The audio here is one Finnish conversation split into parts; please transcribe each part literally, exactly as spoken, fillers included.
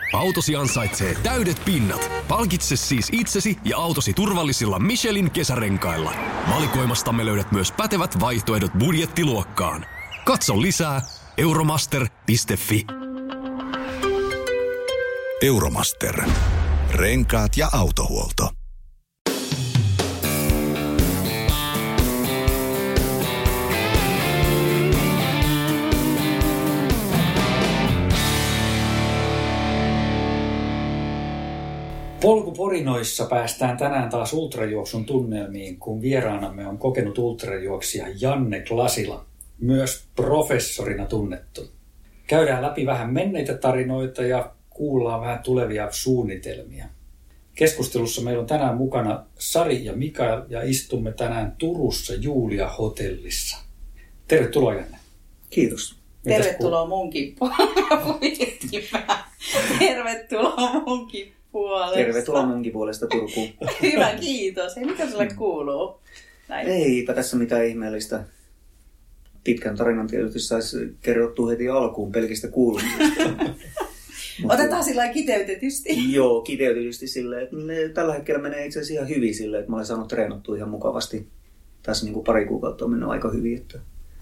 Autosi ansaitsee täydet pinnat. Palkitse siis itsesi ja autosi turvallisilla Michelin kesärenkailla. Valikoimastamme löydät myös pätevät vaihtoehdot budjettiluokkaan. Katso lisää euromaster piste fi. Euromaster. Renkaat ja autohuolto. Polkuporinoissa päästään tänään taas ultrajuoksun tunnelmiin, kun vieraanamme on kokenut ultrajuoksija Janne Klasila, myös professorina tunnettu. Käydään läpi vähän menneitä tarinoita ja kuullaan vähän tulevia suunnitelmia. Keskustelussa meillä on tänään mukana Sari ja Mikael ja istumme tänään Turussa Julia hotellissa. Tervetuloa, Janne. Kiitos. Mitäs Tervetuloa munkin puolesta. Tervetuloa munkin puolesta. Tervetuloa munkin puolesta Turkuun. Hyvä, kiitos. Hei, mitä sulle kuuluu? Näin. Eipä tässä mitään ihmeellistä. Pitkän tarinan tietysti saisi kerrottua heti alkuun pelkistä kuulumisesta. Otetaan sillä lailla kiteytetysti. Joo, kiteytetysti silleen, että tällä hetkellä menee itse asiassa ihan hyvin silleen, että mä olen saanut treenattua ihan mukavasti. Tässä niin kuin pari kuukautta on mennyt aika hyvin. Että,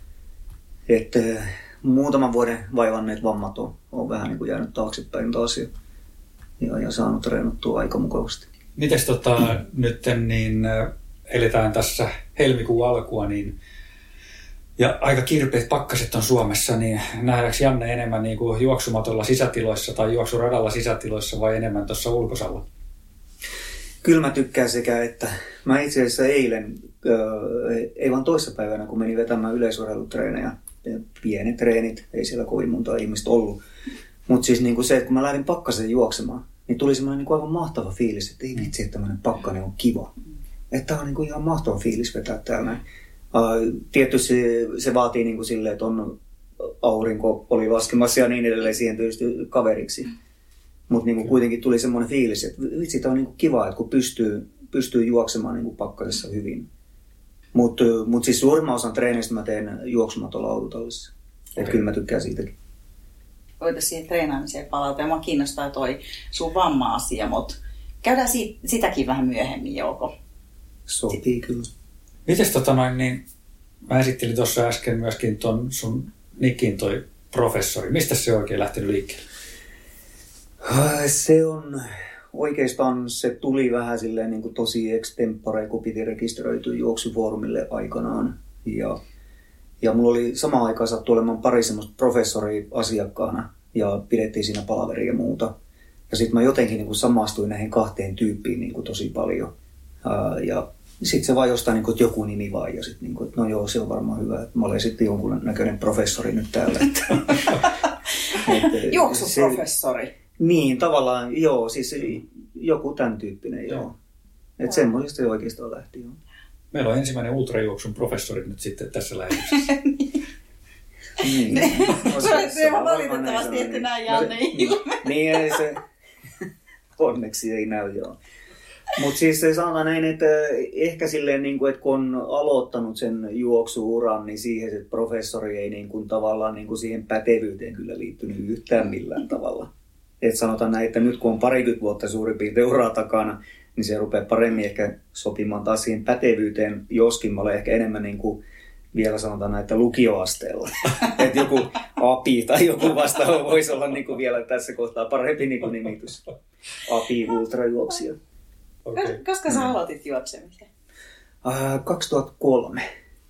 että muutaman vuoden vaivanneet vammat on, on vähän niin kuin jäänyt taaksepäin taas ja, ja, ja saanut treenattua aika mukavasti. Mites tota, mm. nyt niin eletään tässä helmikuun alkua, niin ja aika kirpeät pakkaset on Suomessa, niin nähdäänkö Janne enemmän niin kuin juoksumatolla sisätiloissa tai juoksuradalla sisätiloissa vai enemmän tuossa ulkosalla? Kyllä mä tykkään sekä, että mä itse asiassa eilen, äh, ei vaan toissapäivänä, kun menin vetämään yleisurheilutreenejä, pienet treenit, ei siellä kovin monta ihmistä ollut. Mutta siis niin kuin se, että kun mä lähdin pakkasen juoksemaan, niin tuli semmoinen niin kuin aivan mahtava fiilis, että ei vitsi, että tämmöinen pakkanen on kiva. Että tää on niin kuin ihan mahtava fiilis vetää täällä näin. Uh, tietysti se, se vaatii niin kuin silleen, että on aurinko oli laskemassa ja niin edelleen siihen tietysti kaveriksi. Mutta niin kuitenkin tuli semmoinen fiilis, että vitsi, tämä on niin kuin kiva, että kun pystyy, pystyy juoksemaan niin kuin pakkasessa hyvin. Mutta mut siis suurimman osan treenistä mä teen juoksumatolla autotallissa. Okay. Että kyllä mä tykkään siitäkin. Voitaisiin siihen treenaamiseen palata. Ja mua kiinnostaa toi sun vamma-asia, mutta käydään siitä, sitäkin vähän myöhemmin, Jouko. Sopii kyllä. Mites tota noin, niin mä esittelin tuossa äsken myöskin ton sun nikin toi professori. Mistä se on oikein lähtenyt liikkeelle? Se on oikeastaan, se tuli vähän silleen niin kuin tosi extempore, kun piti rekisteröityä juoksufoorumille aikanaan. Ja, ja mulla oli samaan aikaan sattu olemaan pari semmoista professoria asiakkaana ja pidettiin siinä palaveria ja muuta. Ja sitten mä jotenkin niin kuin samastuin näihin kahteen tyyppiin niin kuin tosi paljon. Ja sitten se vaan jostain, niin kuin, että joku nimi vaan, ja sitten, niin kuin, että no joo, se on varmaan hyvä, että mä olen sitten jonkun näköinen professori nyt täällä. Juoksuprofessori. Se, niin, tavallaan, joo, siis joku tämän tyyppinen, joo. joo. Että semmoisesta se oikeastaan lähti, joo. Meillä on ensimmäinen ultrajuoksun professori nyt sitten tässä lähetyksessä. niin. Se on ihan valitettavasti, että näin Janne ilme. Niin, ei se, onneksi ei näy, joo. Mutta siis sanotaan näin, että ehkä silleen, niin kuin, että kun on aloittanut sen juoksuuran, niin siihen että professori ei niin kuin, tavallaan niin kuin siihen pätevyyteen kyllä liittynyt yhtään millään tavalla. Et sanotaan näin, että nyt kun on parikymmentä vuotta suurin piirtein uraa takana, niin se rupeaa paremmin ehkä sopimaan taas siihen pätevyyteen, joskin mä olen ehkä enemmän niin kuin, vielä sanotaan näin, että lukioasteella. Että joku A P I tai joku vastaava voisi olla niin kuin vielä tässä kohtaa parempi niin kuin nimitys. A P I ultrajuoksija. Okay. Koska sä aloitit juoksemisen? Uh, kaksituhattakolme.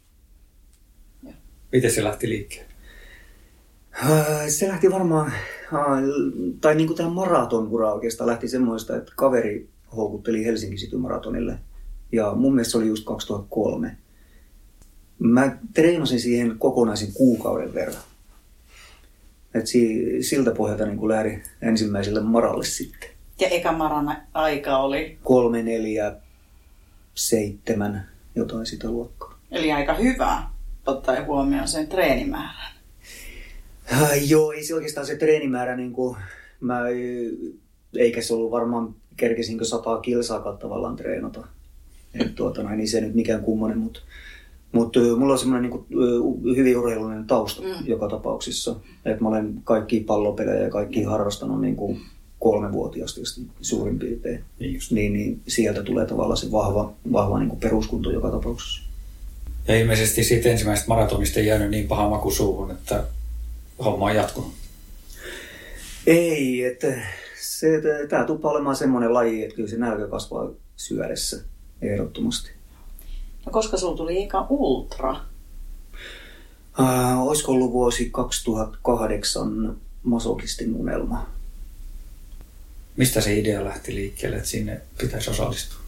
Miten se lähti liikkeelle? Uh, se lähti varmaan, uh, tai niin kuin tämä maratonura oikeastaan lähti semmoista, että kaveri houkutteli Helsingin City Maratonille. Ja mun mielestä se oli just kaksituhattakolme. Mä treenasin siihen kokonaisen kuukauden verran. Et si- siltä pohjalta niin kuin lähdin ensimmäiselle maralle sitten. Ja eka maran aika oli? Kolme, neljä, seitsemän, jotain sitä luokkaa. Eli aika hyvä, ottaen huomioon sen treenimäärän. Äh, joo, ei se oikeastaan se treenimäärä, niin kuin, mä, eikä se ollut varmaan, kerkesinkö sataa kilsaakaan tavallaan treenata. Et, tuota, no, niin se nyt mikään kummonen, mutta mut, mulla on semmoinen niin kuin, hyvin urheilullinen tausta mm. joka tapauksessa. Et mä olen kaikkia pallopelejä ja kaikkia harrastanut niin kuin, kolmevuotiaasta suurin piirtein. Niin, niin, niin sieltä tulee tavallaan se vahva, vahva niin kuin peruskunto joka tapauksessa. Ja ilmeisesti siitä ensimmäisestä maratonista ei jäänyt niin paha maku suuhun, että homma on jatkunut. Ei, että se, tämä tuppaa olemaan semmoinen laji, että kyllä se nälkä kasvaa syödessä ehdottomasti. No koska sulla tuli eka ultra? Äh, olisiko ollut vuosi kaksituhattakahdeksan masokistin unelma. Mistä se idea lähti liikkeelle, että sinne pitäisi osallistua?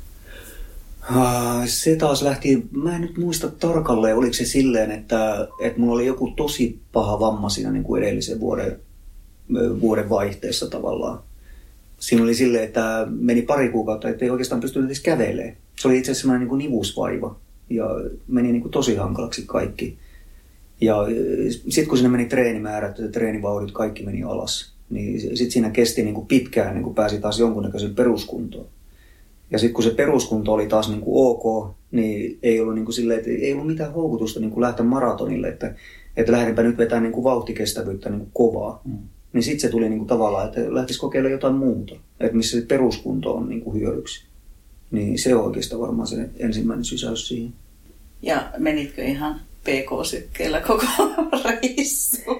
Uh, se taas lähti, mä en nyt muista tarkalleen, oliko se silleen, että, että mulla oli joku tosi paha vamma siinä niin kuin edellisen vuoden, vuoden vaihteessa tavallaan. Siinä oli silleen, että meni pari kuukautta, ettei oikeastaan pystynyt edes kävelemään. Se oli itse asiassa semmoinen niin kuin nivusvaiva ja meni niin kuin tosi hankalaksi kaikki. Ja sitten kun sinne meni treenimäärät ja treenivauhdit, kaikki meni alas, niin sitten siinä kesti niin kuin pitkään, niin kuin pääsi taas jonkunnäköisen peruskuntoon. Ja sitten kun se peruskunto oli taas niin kuin ok, niin ei ollut, niin kuin silleen, että ei ollut mitään houkutusta niin kuin lähteä maratonille, että, että lähdenpä nyt vetämään niin kuin vauhtikestävyyttä niin kuin kovaa. Mm. Niin sitten se tuli niin kuin tavallaan, että lähtisi kokeilemaan jotain muuta, että missä se peruskunto on niin kuin hyödyksi. Niin se on oikeastaan varmaan se ensimmäinen sysäys siihen. Ja menitkö ihan P K-sykkeellä koko reissu?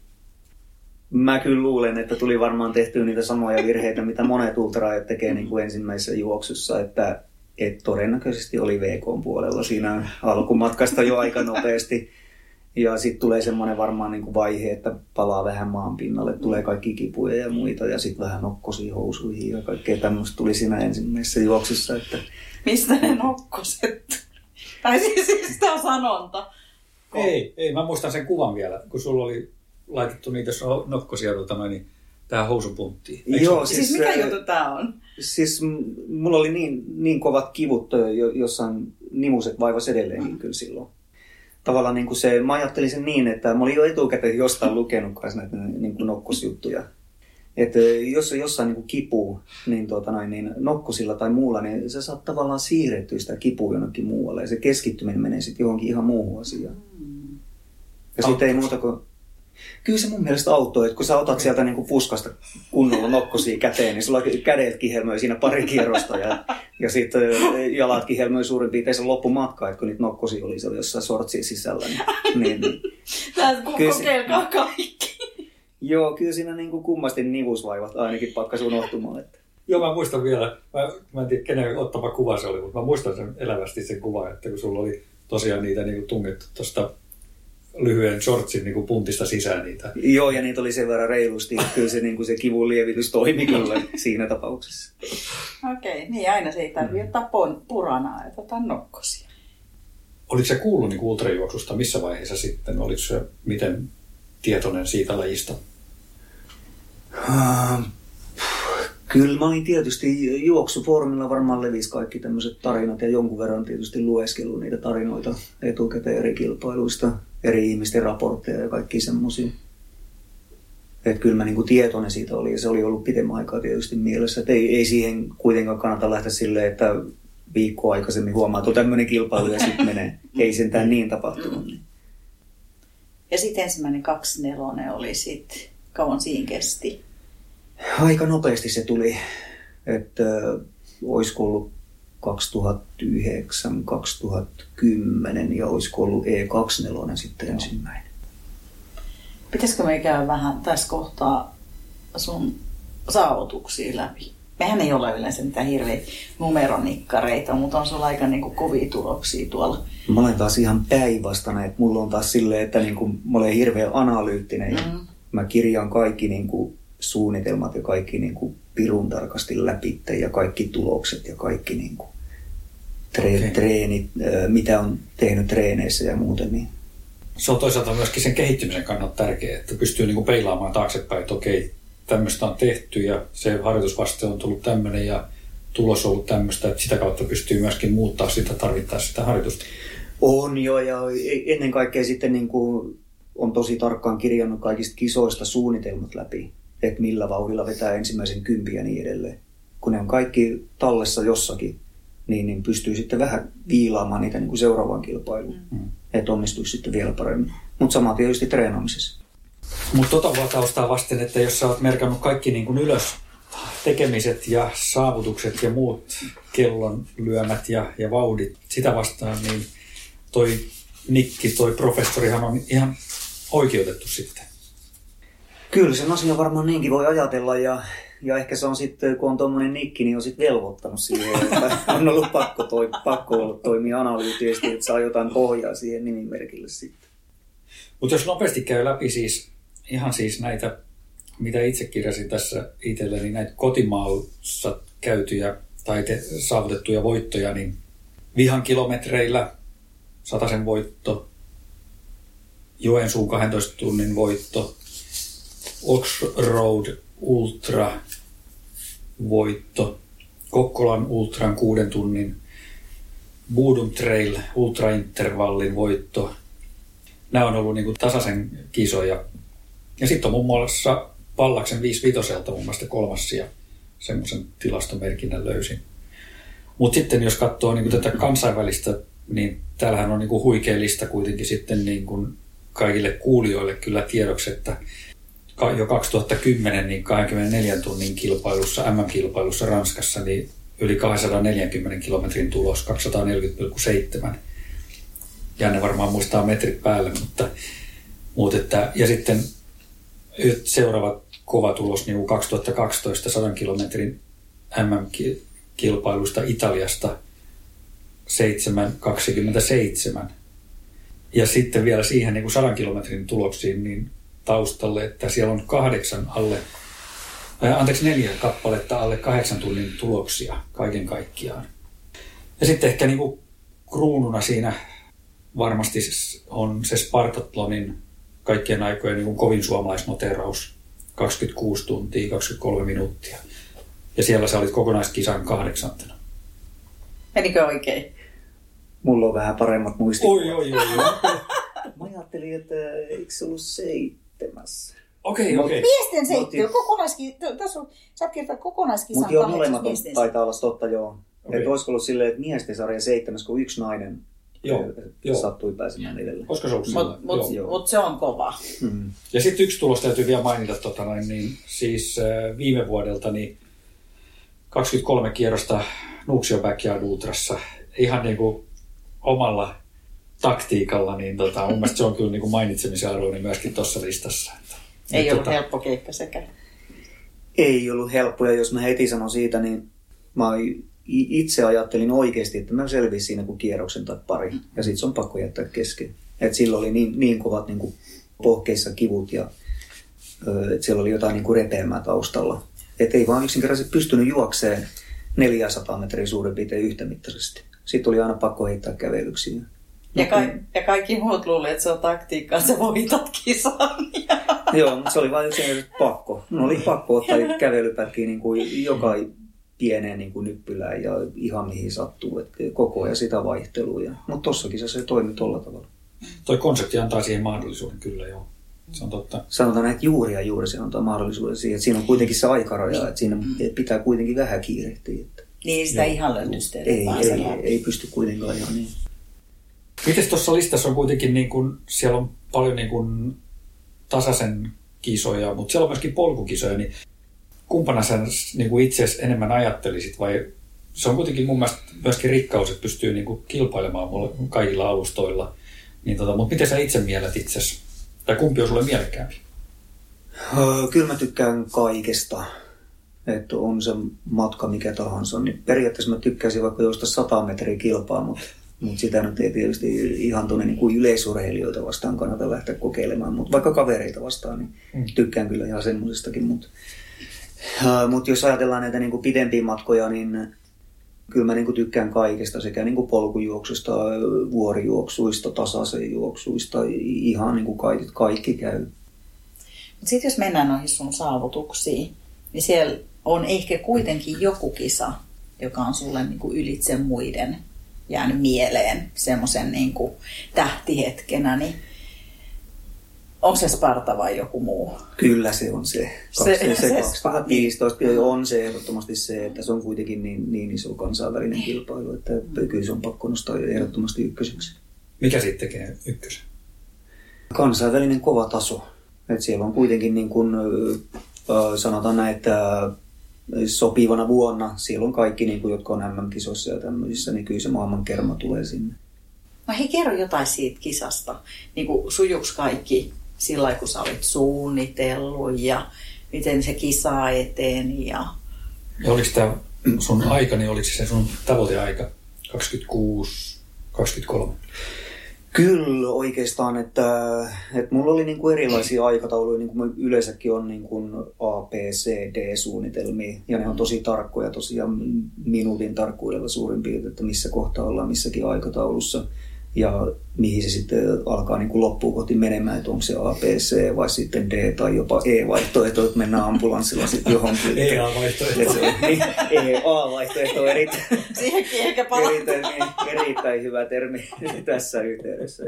Mä kyllä luulen, että tuli varmaan tehtyä niitä samoja virheitä, mitä monet ultraajat tekee niin kuin ensimmäisessä juoksussa, että et todennäköisesti oli V K:n puolella siinä alkumatkasta jo aika nopeasti. Ja sitten tulee semmoinen varmaan niin kuin vaihe, että palaa vähän maan pinnalle, tulee kaikki kipuja ja muita ja sitten vähän nokkosia housuihin ja kaikkea tämmöistä tuli siinä ensimmäisessä juoksussa. Että... Mistä ne nokkoset? Tai siis, siis tämä sanonta. Ei, ei, mä muistan sen kuvan vielä, kun sulla oli laitettu niitä nokkosia tuota, niin tähän housupunttiin. Joo, siis, siis mikä juttu tää on? Siis mulla oli niin, niin kovat kivut, jossain nimuset vaivas edelleenkin mm. kyllä silloin. Tavallaan niin kuin se, mä ajattelin sen niin, että mä olin jo etukäteen jostain lukenut kanssa näitä niin kuin nokkosjuttuja. Että jos on jossain niin kuin kipuu, niin, tuota noin, niin nokkosilla tai muulla, niin sä saat tavallaan siirrettyä sitä kipua jonnekin muualle. Ja se keskittyminen menee sitten johonkin ihan muuhun asiaan. Mm. Ja sitten ei muuta kuin... Kyllä se mun mielestä auttoi, että kun sä otat sieltä niin kuin puskasta kunnolla nokkosia käteen, niin sulla kädet kihelmöi siinä pari kierrosta ja, ja sitten jalat kihelmöi suurin piirtein sen loppumatka, että kun niitä nokkosia oli siellä jossain sortsia sisällä. Niin, niin, niin. Tää kokeilkaa kaikki. Joo, kyllä siinä niin kuin kummasti nivusvaivat ainakin pakkas unohtumaan. Että. Joo, mä muistan vielä, mä, mä en tiedä kenen ottama kuva se oli, mutta mä muistan sen elävästi sen kuvan, että kun sulla oli tosiaan niitä niin kuin tungettu tuosta lyhyen shortsin niin kuin puntista sisään niitä. Joo, ja niitä oli sen verran reilusti. Kyllä se, niin kuin se kivun lievitys toimi kyllä siinä tapauksessa. Okei, okay, niin aina se ei tarvitse mm. ottaa puranaa, että ottaa nokkosia. Oliko se kuullut niin kuin ultrajuoksusta missä vaiheessa sitten? Oliko se miten tietoinen siitä lajista? Uh, kyllä mä olin tietysti juoksufoorumilla varmaan levisi kaikki tämmöiset tarinat ja jonkun verran tietysti lueskellut niitä tarinoita etukäteen eri kilpailuista, eri ihmisten raportteja ja kaikki semmoisia. Että kyllä mä niinku tietoinen siitä oli ja se oli ollut pitemmän aikaa tietysti mielessä. Että ei, ei siihen kuitenkaan kannata lähteä silleen, että viikkoa aikaisemmin huomaa, että on tämmöinen kilpailu ja sitten menee. Ei sentään niin tapahtunut. Niin. Ja sitten ensimmäinen kaksikymmentäneljä oli sitten, kauan siinä kesti? Aika nopeasti se tuli, että olisiko ollut kaksituhattayhdeksän kaksituhattakymmenen ja olisiko ollut E kaksikymmentäneljä sitten ensimmäinen. Pitäisikö me käydä vähän tässä kohtaa sun saavutuksia läpi? Mehän ei ole yleensä mitään hirveitä numeronikkareita, mutta on sulla aika niin kuin kovia tuloksia tuolla. Mä olen taas ihan päinvastainen, että mulla on taas silleen, että niin kuin, mä olen hirveän analyyttinen ja mm. mä kirjaan kaikki niin kuin, suunnitelmat ja kaikki niin kuin, pirun tarkasti läpi ja kaikki tulokset ja kaikki niin kuin, tre- okay. treenit, mitä on tehnyt treeneissä ja muuten. Niin. Se on toisaalta myöskin sen kehittymisen kannalta tärkeää, että pystyy niin kuin peilaamaan taaksepäin, että okei, tämmöistä on tehty ja se harjoitusvaste on tullut tämmöinen ja tulos on ollut tämmöistä, että sitä kautta pystyy myöskin muuttaa sitä tarvittaessa sitä harjoitusta. On jo ja ennen kaikkea sitten niin kuin on tosi tarkkaan kirjannut kaikista kisoista suunnitelmat läpi, että millä vauhdilla vetää ensimmäisen kympin ja niin edelleen. Kun ne on kaikki tallessa jossakin, niin, niin pystyy sitten vähän viilaamaan niitä niin kuin seuraavaan kilpailuun, mm. että onnistuisi sitten vielä paremmin. Mutta sama tietysti treenaamisessa. Mutta tota taustaa vasten, että jos sä oot merkannut kaikki niin kuin ylös tekemiset ja saavutukset ja muut kellon lyömät ja, ja vauhdit sitä vastaan, niin toi Nikki, toi professorihan on ihan oikeutettu sitten. Kyllä sen asian varmaan niinkin voi ajatella ja, ja ehkä se on sitten, kun on tuommoinen Nikki, niin on sitten velvoittanut siihen, että on ollut pakko, toi, pakko olla toimia analyyttisesti, että saa jotain pohjaa siihen nimimerkille sitten. Mutta jos nopeasti käy läpi siis ihan siis näitä, mitä itse kirjasin tässä itselleni, näitä kotimaassa käytyjä tai te, saavutettuja voittoja, niin Vihan kilometreillä Satasen voitto, Joensuun kahdentoista tunnin voitto, Oxroad Ultra voitto, Kokkolan Ultran kuuden tunnin, Bodum Trail Ultra Intervallin voitto. Nämä on ollut niin kuin tasaisen kisoja. Ja sitten on muun muassa Pallaksen viisivitoselta muun muassa kolmas sija. Semmoisen tilastomerkinnän löysin. Mutta sitten jos katsoo niin kuin tätä kansainvälistä, niin täällähän on niin kuin huikea lista kuitenkin sitten niin kuin kaikille kuulijoille kyllä tiedoksi, että jo kaksituhattakymmenen niin kaksikymmentäneljän tunnin kilpailussa, M M-kilpailussa Ranskassa, niin yli kaksisataaneljäkymmentä kilometrin tulos, kaksisataaneljäkymmentä pilkku seitsemän. Janne varmaan muistaa metrit päälle, mutta, mutta että, ja sitten seuraava kova tulos niin kaksituhattakaksitoista sadan kilometrin M M-kilpailusta Italiasta seitsemän kaksikymmentäseitsemän. Ja sitten vielä siihen niin kuin sadan kilometrin tuloksiin niin taustalle, että siellä on kahdeksan alle, äh, anteeksi neljä kappaletta alle kahdeksan tunnin tuloksia kaiken kaikkiaan. Ja sitten ehkä niin kuin kruununa siinä varmasti on se Spartatlonin kaikkien aikojen niin kuin kovin suomalaisnoteraus, kaksikymmentäkuusi tuntia, kaksikymmentäkolme minuuttia. Ja siellä sä olit kokonaiskisan kahdeksantena. Menikö oikein? Mulla on vähän paremmat muistikuvat. Oi, oi, oi, oi. Mä ajattelin, että eikö se ollut seitsemäs? Okei, okei. Miesten seitsemän, kokonaiskisan, tässä on, sä kirjoittaa kokonaiskisan kahdeksan. Mutta joo, molemmat miesten taitaa olla totta, joo. Okay. Että olisiko ollut silleen, että miesten sarja seitsemäs, kun yksi nainen joo, joo. sattui pääsemään edelle. Olisiko se ollut Mutta mut, mut se on kova. Mm-hmm. Ja sitten yksi tulos täytyy vielä mainita, tota noin, niin, siis äh, viime vuodelta niin kaksikymmentäkolme kierrosta Nuuksio Backyard Ultrassa ihan niin kuin omalla taktiikalla, niin tota, mun mielestä se on kyllä niin kuin mainitsemisen arvoinen myöskin tuossa listassa. Ei niin, ollut tota... helppo keikka sekään. Ei ollut helppo, ja jos mä heti sanon siitä, niin mä itse ajattelin oikeasti, että mä selvisin siinä kuin kierroksen tai pari, ja sit se on pakko jättää kesken. Et silloin oli niin, niin kovat niin kuin pohkeissa kivut, ja että siellä oli jotain niin kuin repeämää taustalla. Että ei vaan yksinkertaisesti pystynyt juokseen neljäsataa metriä suurin piirtein yhtämittaisesti. Sitten oli aina pakko heittää kävelyksiä. Ja, ka- ja kaikki muut luulee, että se on taktiikkaa, että sä voitat kisan. Joo, mutta se oli vain yksinkertaisesti pakko. No oli pakko ottaa kävelypätkiä niin kuin joka pieneen niin kuin nyppylään ja ihan mihin sattuu. Että koko ajan sitä vaihtelua. Mutta tossakin se, se toimi tolla tavalla. Toi konsepti antaa siihen mahdollisuuden kyllä, joo. Se on totta. Sanotaan, että juuri ja juuri se antaa mahdollisuuden siihen, että siinä on kuitenkin se aikaraja, että siinä pitää kuitenkin vähän kiirehtiä. Että... Niin, sitä joo. Ihan löydysteellä. Ei, ei, ei, ei pysty kuitenkaan ihan niin. Mites tuossa listassa on kuitenkin, niin kun, siellä on paljon niin kun, tasaisen kisoja, mutta siellä on myöskin polkukisoja, niin kumpana sä niin kun itse enemmän ajattelisit, vai se on kuitenkin mun mielestä myöskin rikkaus, että pystyy niin kun, kilpailemaan kaikilla alustoilla, niin tota, mutta miten sä itse mielet itsesi? Tai kumpi on sulle mielekkäämpi? Kyllä mä tykkään kaikesta. Että on se matka mikä tahansa. Niin periaatteessa mä tykkäisin vaikka juosta sata metriä kilpaa, mutta, mutta sitä nyt ei tietysti ihan tuonne niin kuin yleisurheilijoita vastaan kannata lähteä kokeilemaan. Mutta vaikka kavereita vastaan, niin mm. tykkään kyllä ihan semmoisestakin. Mutta, mutta jos ajatellaan näitä niin kuin pidempiä matkoja, niin kyllä mä niin kuin tykkään kaikesta, sekä niin kuin polkujuoksusta, vuorijuoksuista, tasaisen juoksuista, ihan niin kuin kaikki, kaikki käy. Sitten jos mennään noihin sun saavutuksiin, niin siellä on ehkä kuitenkin joku kisa, joka on sulle niin kuin ylitse muiden jäänyt mieleen semmoisen niin kuin tähtihetkenä, niin onko se Sparta vai joku muu? Kyllä se on se. Se, se, se se kaksituhattaviisitoista on se ehdottomasti se, että se on kuitenkin niin, niin iso kansainvälinen kilpailu, että kyllä se on pakko nostaa ehdottomasti ykköseksi. Mikä sitten tekee ykkösen? Kansainvälinen kova taso. Että siellä on kuitenkin niin kuin, sanotaan näin, että sopivana vuonna, silloin kaikki, niin kuin, jotka on M M-kisoissa ja tämmöisissä, niin kyllä se maailman kerma tulee sinne. No hei, kerro jotain siitä kisasta. Niin kuin sujuks kaikki sillä lailla, kun sä olit suunnitellut ja miten se kisa eteen ja... Ja oliko tämä sun aika, niin oliko se sun tavoiteaika kaksikymmentäkuusi kaksikymmentäkolme? Kyllä oikeastaan, että, että mulla oli niin kuin erilaisia aikatauluja, niin kuin yleensäkin on niin kuin A, B, C, D-suunnitelmia, ja ne on tosi tarkkoja tosiaan minuutin tarkkuudella suurin piirtein, että missä kohtaa ollaan missäkin aikataulussa, ja mihin se sitten alkaa niin kuin loppuun kohti menemään, että onko se A, B, C vai sitten D tai jopa E-vaihtoehto, että mennään ambulanssilla sitten johonkin. E-A-vaihtoehto. Niin, E-A-vaihtoehto on erittäin, siihenkin ehkä palataan. erittäin, erittäin hyvä termi tässä yhteydessä.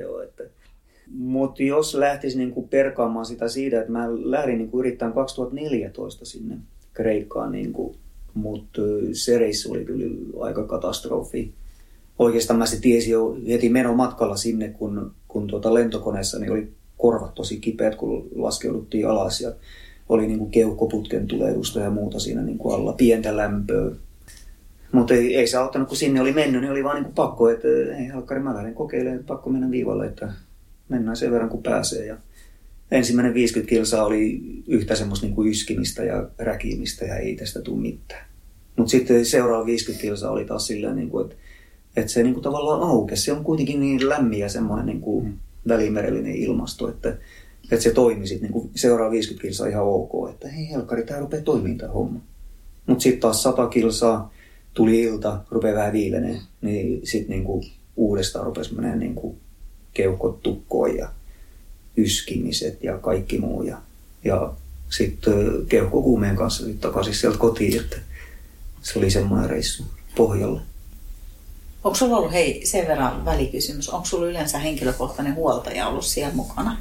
Mutta jos lähtisi niinku perkaamaan sitä siitä, että mä lähdin niinku yrittämään kaksituhattaneljätoista sinne Kreikkaan, niinku, mutta se reissu oli kyllä aika katastrofi. Oikeastaan mä se tiesin jo heti menomatkalla sinne, kun, kun tuota lentokoneessa niin oli korvat tosi kipeät, kun laskeuduttiin alas ja oli niin kuin keuhkoputken tulehdusta ja muuta siinä niin kuin alla, pientä lämpöä. Mutta ei, ei se auttanut, kun sinne oli mennyt, niin oli vaan niin kuin pakko, että ei Halkkari, mä lähden kokeilemaan, pakko mennä viivalle, että mennään sen verran kuin pääsee. Ja ensimmäinen viisikymmentä kilsaa oli yhtä semmoista niin kuin yskimistä ja räkimistä ja ei tästä tule mitään. Mutta sitten seuraava viisikymmentä kilsaa oli taas silleen, niin kuin, että Että se niin kuin tavallaan aukesi. Se on kuitenkin niin lämmin ja semmoinen niin kuin mm. välimerellinen ilmasto, että, että se toimi sitten niin kuin seuraava viisikymmentä kilsaa ihan ok. Että hei Helkkari, tää rupeaa toimimaan tää homma. Mutta sitten taas sata kilsaa, tuli ilta, rupeaa vähän viileneen, niin sitten niin kuin uudestaan rupesi menemään niin kuin keuhkot tukkoon ja yskimiset ja kaikki muu. Ja, ja sitten keuhkokuumeen kanssa sit takaisin sieltä kotiin, että se oli semmoinen reissu pohjalle. Onko sulla ollut, hei, sen verran välikysymys, onko sulla yleensä henkilökohtainen huoltaja ollut siellä mukana?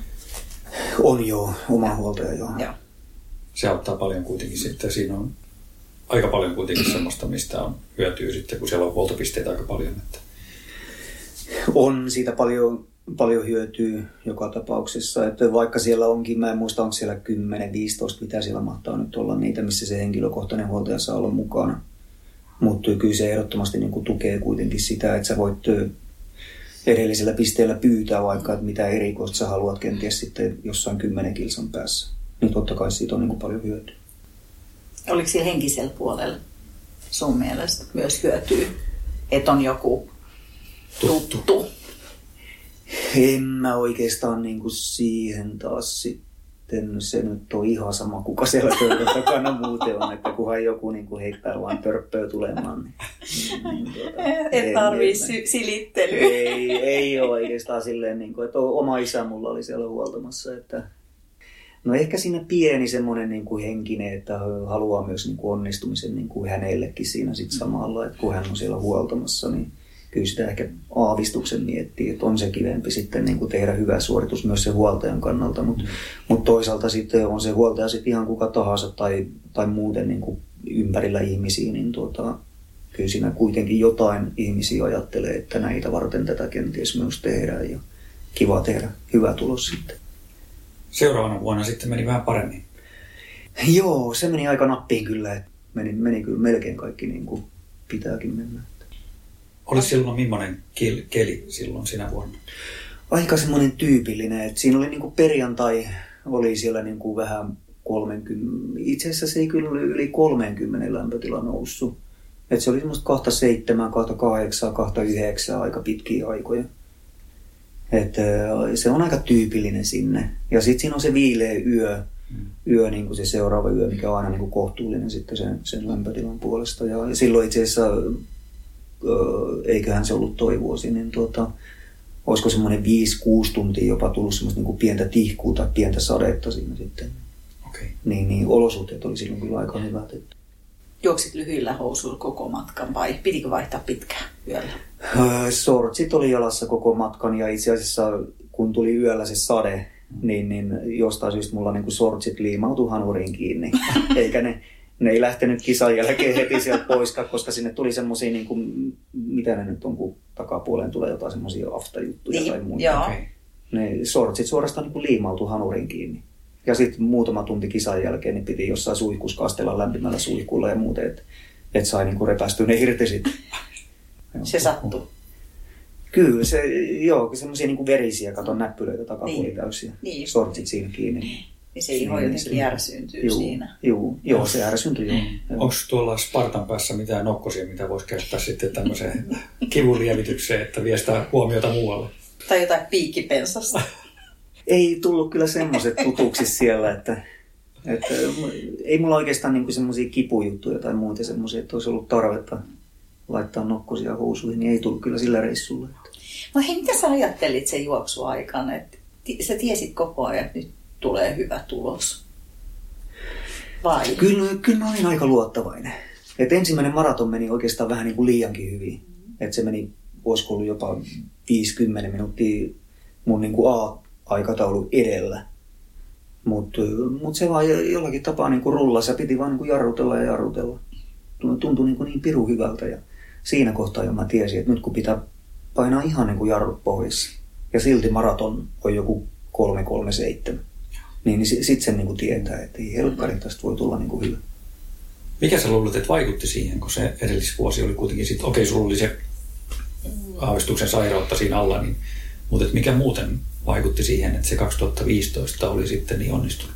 On joo, oma huoltaja joo. Joo. Se auttaa paljon kuitenkin sitten. Siinä on aika paljon kuitenkin semmoista, mistä on hyötyä sitten, kun siellä on huoltopisteitä aika paljon. Että... On siitä paljon, paljon hyötyä joka tapauksessa. Että vaikka siellä onkin, mä en muista, onko siellä kymmenen viisitoista, mitä siellä mahtaa nyt olla niitä, missä se henkilökohtainen huoltaja saa olla mukana. Mutta kyllä se ehdottomasti niin kuin tukee kuitenkin sitä, että sä voit edellisellä pisteellä pyytää vaikka, että mitä erikoista sä haluat kenties sitten jossain kymmenen kilsan päässä. Niin totta kai siitä on niin kuin paljon hyötyä. Oliko siellä henkisellä puolella sun mielestä myös hyötyä, että on joku tuttu? tuttu? En mä oikeastaan niin kuin siihen taas sitten. Se nyt on ihan sama, kuka siellä pöydän takana muuten on, että kunhan joku niin kuin heittää vaan törppöä tulemaan. Niin, niin, tuota, et tarvii sy- silittelyä. Ei, ei ole oikeastaan silleen, niin kuin, että oma isä mulla oli siellä huoltamassa. Että, no ehkä siinä pieni semmoinen niin kuin henkinen, että haluaa myös niin kuin onnistumisen niin kuin hänellekin siinä sit samalla, että kun hän on siellä huoltamassa, niin kyllä sitä ehkä aavistuksen miettii, että on se kivempi sitten niin kuin tehdä hyvä suoritus myös sen huoltajan kannalta, mutta mm. mut toisaalta sitten on se huoltaja sitten ihan kuka tahansa tai, tai muuten niin kuin ympärillä ihmisiä, niin tuota, kyllä siinä kuitenkin jotain ihmisiä ajattelee, että näitä varten tätä kenties myös tehdään ja kiva tehdä hyvä tulos sitten. Seuraavana vuonna sitten meni vähän paremmin. Joo, se meni aika nappiin kyllä, että meni, meni kyllä melkein kaikki niin kuin pitääkin mennä. Oli silloin millainen keli silloin sinä vuonna? Aika semmoinen tyypillinen, että siinä oli niinku perjantai, oli siellä niinku vähän kolmekymmentä, itse asiassa se ei kyllä yli kolmekymmentä lämpötila noussut. Että se oli semmoista kaksikymmentäseitsemän, kaksikymmentäkahdeksan, kaksikymmentäyhdeksän aika pitkiä aikoja. Että se on aika tyypillinen sinne. Ja sitten siinä on se viileä yö, mm. yö niin kuin se seuraava yö, mikä on aina niin kuin kohtuullinen sitten sen, sen lämpötilan puolesta. Ja silloin itse asiassa eiköhän se ollut toi vuosi, niin tuota, olisiko semmoinen viisi kuusi tuntia jopa tullut semmoista niin kuin pientä tihkua tai pientä sadetta siinä sitten. Okay. Niin, niin olosuhteet oli silloin kyllä aika hyvät. Että... Juoksit lyhyillä housuilla koko matkan vai pitikö vaihtaa pitkään yöllä? Sortsit oli jalassa koko matkan ja itse asiassa kun tuli yöllä se sade, niin, niin jostain syystä mulla niin kuin sortsit liimautui hanuriin kiinni, eikä ne... Ne ei lähtenyt kisan jälkeen heti sieltä pois, koska sinne tuli semmosia, niin kuin, mitä ne nyt on, kun takapuoleen tulee jotain semmosia aftajuttuja niin, tai muuta. Okay. Ne sortsit suorastaan niin kuin liimautui hanuriin kiinni. Ja sitten muutama tunti kisan jälkeen niin piti jossain suihkussa kastella lämpimällä suihkulla ja muuten, että et sai niinku repästyä ne irti sitten. Se sattui. Kyllä, se, joo, semmoisia niinku verisiä, katon näppylöitä takapuoli niin. täysiä. Niin. Sortsit siinä kiinni. Niin se iho jotenkin järsyyntyy juu, siinä. Juu, joo, se järsyyntyy joo. Onko tuolla Spartan päässä mitään nokkosia, mitä voisi käyttää sitten tämmöiseen kivunlievitykseen, että vie sitä huomiota muualle? Tai jotain piikkipensasta. Ei tullut kyllä semmoiset tutuksi siellä, että, että ei mulla oikeastaan niinku semmoisia kipujuttuja tai muuta semmoisia, että olisi ollut tarvetta laittaa nokkosia housuihin, niin ei tullut kyllä sillä reissulla. No hei, mitä sä ajattelit sen juoksuaikana? Että sä tiesit koko ajan, että nyt tulee hyvä tulos? Vai? Kyllä, kyllä mä olin aika luottavainen. Et ensimmäinen maraton meni oikeastaan vähän niin kuin liiankin hyvin. Et se meni, olisiko ollut jopa viisikymmentä minuuttia mun niin kuin A-aikataulu edellä. Mutta mut se vaan jollakin tapaa niin kuin rullasi ja piti vaan niin kuin jarrutella ja jarrutella. Tuntui niin, kuin niin pirun hyvältä ja siinä kohtaa jo mä tiesin, että nyt kun pitää painaa ihan niin kuin jarrut pohjassa ja silti maraton on joku kolme kolme seitsemän. Niin, niin sitten sen niin tietää, että ei helkkari tästä voi tulla niin hyvä. Mikä sä luulet, että vaikutti siihen, kun se edellisvuosi oli kuitenkin sitten, okei, sulla oli se aavistuksen sairautta siinä alla, niin, mutta että mikä muuten vaikutti siihen, että se kaksituhattaviisitoista oli sitten niin onnistunut?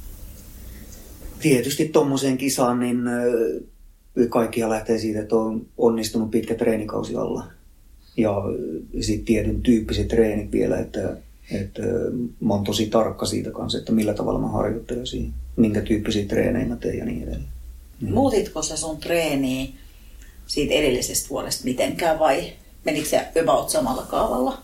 Tietysti tommoseen kisaan, niin kaikkia lähtee siitä, että on onnistunut pitkä treenikausi alla. Ja sitten tietyn tyyppiset treenit vielä, että Että mä oon tosi tarkka siitä kanssa, että millä tavalla mä harjoittelen siinä, minkä tyyppisiä treenejä mä teen ja niin edelleen. Mm. Muutitko sä sun treeniä siitä edellisestä vuodesta mitenkään vai menikö se about samalla kaavalla?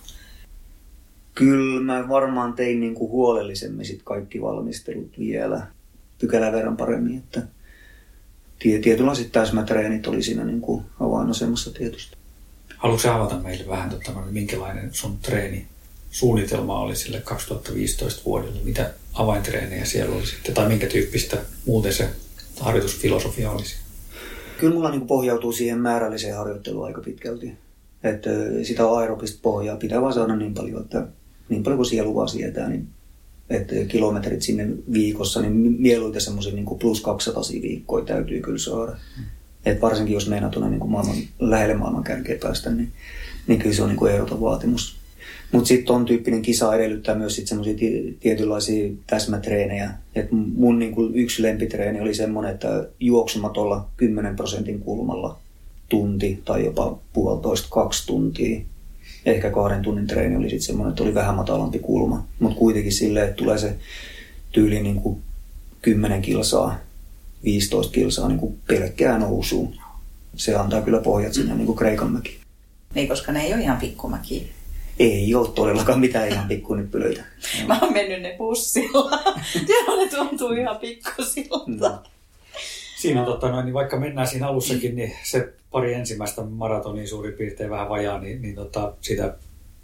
Kyllä mä varmaan tein niinku huolellisemmin sit kaikki valmistelut vielä pykälän verran paremmin. Että tietynlaiset täsmätreenit oli siinä niinku avainasemassa tietysti. Haluatko sä avata meille vähän, totta, minkälainen sun treeni? Suunnitelma oli sille kaksituhattaviisitoista vuodelle. Mitä avaintreenejä siellä oli sitten? Tai minkä tyyppistä muuten se harjoitusfilosofia olisi? Kyllä mulla niin pohjautuu siihen määrälliseen harjoitteluun aika pitkälti. Että sitä aerobista pohjaa pitää vaan saada niin paljon, että niin paljon kuin sielu vaan sietää, niin että kilometrit sinne viikossa, niin mieluiten semmoisen niin plus kaksisataa viikkoja täytyy kyllä saada. Hmm. Et varsinkin jos meinaa tuonne niin maailman, lähelle maailman kärkeä päästä, niin, niin kyllä se on niin ehdoton vaatimus. Mutta sitten ton tyyppinen kisa edellyttää myös semmoisia tietynlaisia täsmätreenejä. Et mun niinku yksi lempitreeni oli semmoinen, että juoksumatolla kymmenen prosentin kulmalla tunti tai jopa puolitoista kaksi tuntia. Ehkä kahden tunnin treeni oli sitten semmoinen, että oli vähän matalampi kulma. Mutta kuitenkin silleen, että tulee se tyyli niinku kymmenen kilsaa, viisitoista kilsaa niinku pelkkää nousuun. Se antaa kyllä pohjat sinne niinku Kreikan mäkiin. Niin, koska ne ei ole ihan pikkumäkiä. Ei ole todellakaan mitään ihan pikkunippylöitä. Mä oon mennyt ne bussilla. Tiedän, ne tuntuu ihan pikkusilta. No. Siinä on totta noin, niin vaikka mennään siinä alussakin, niin se pari ensimmäistä maratonia suurin piirtein vähän vajaa, niin, niin tota, sitä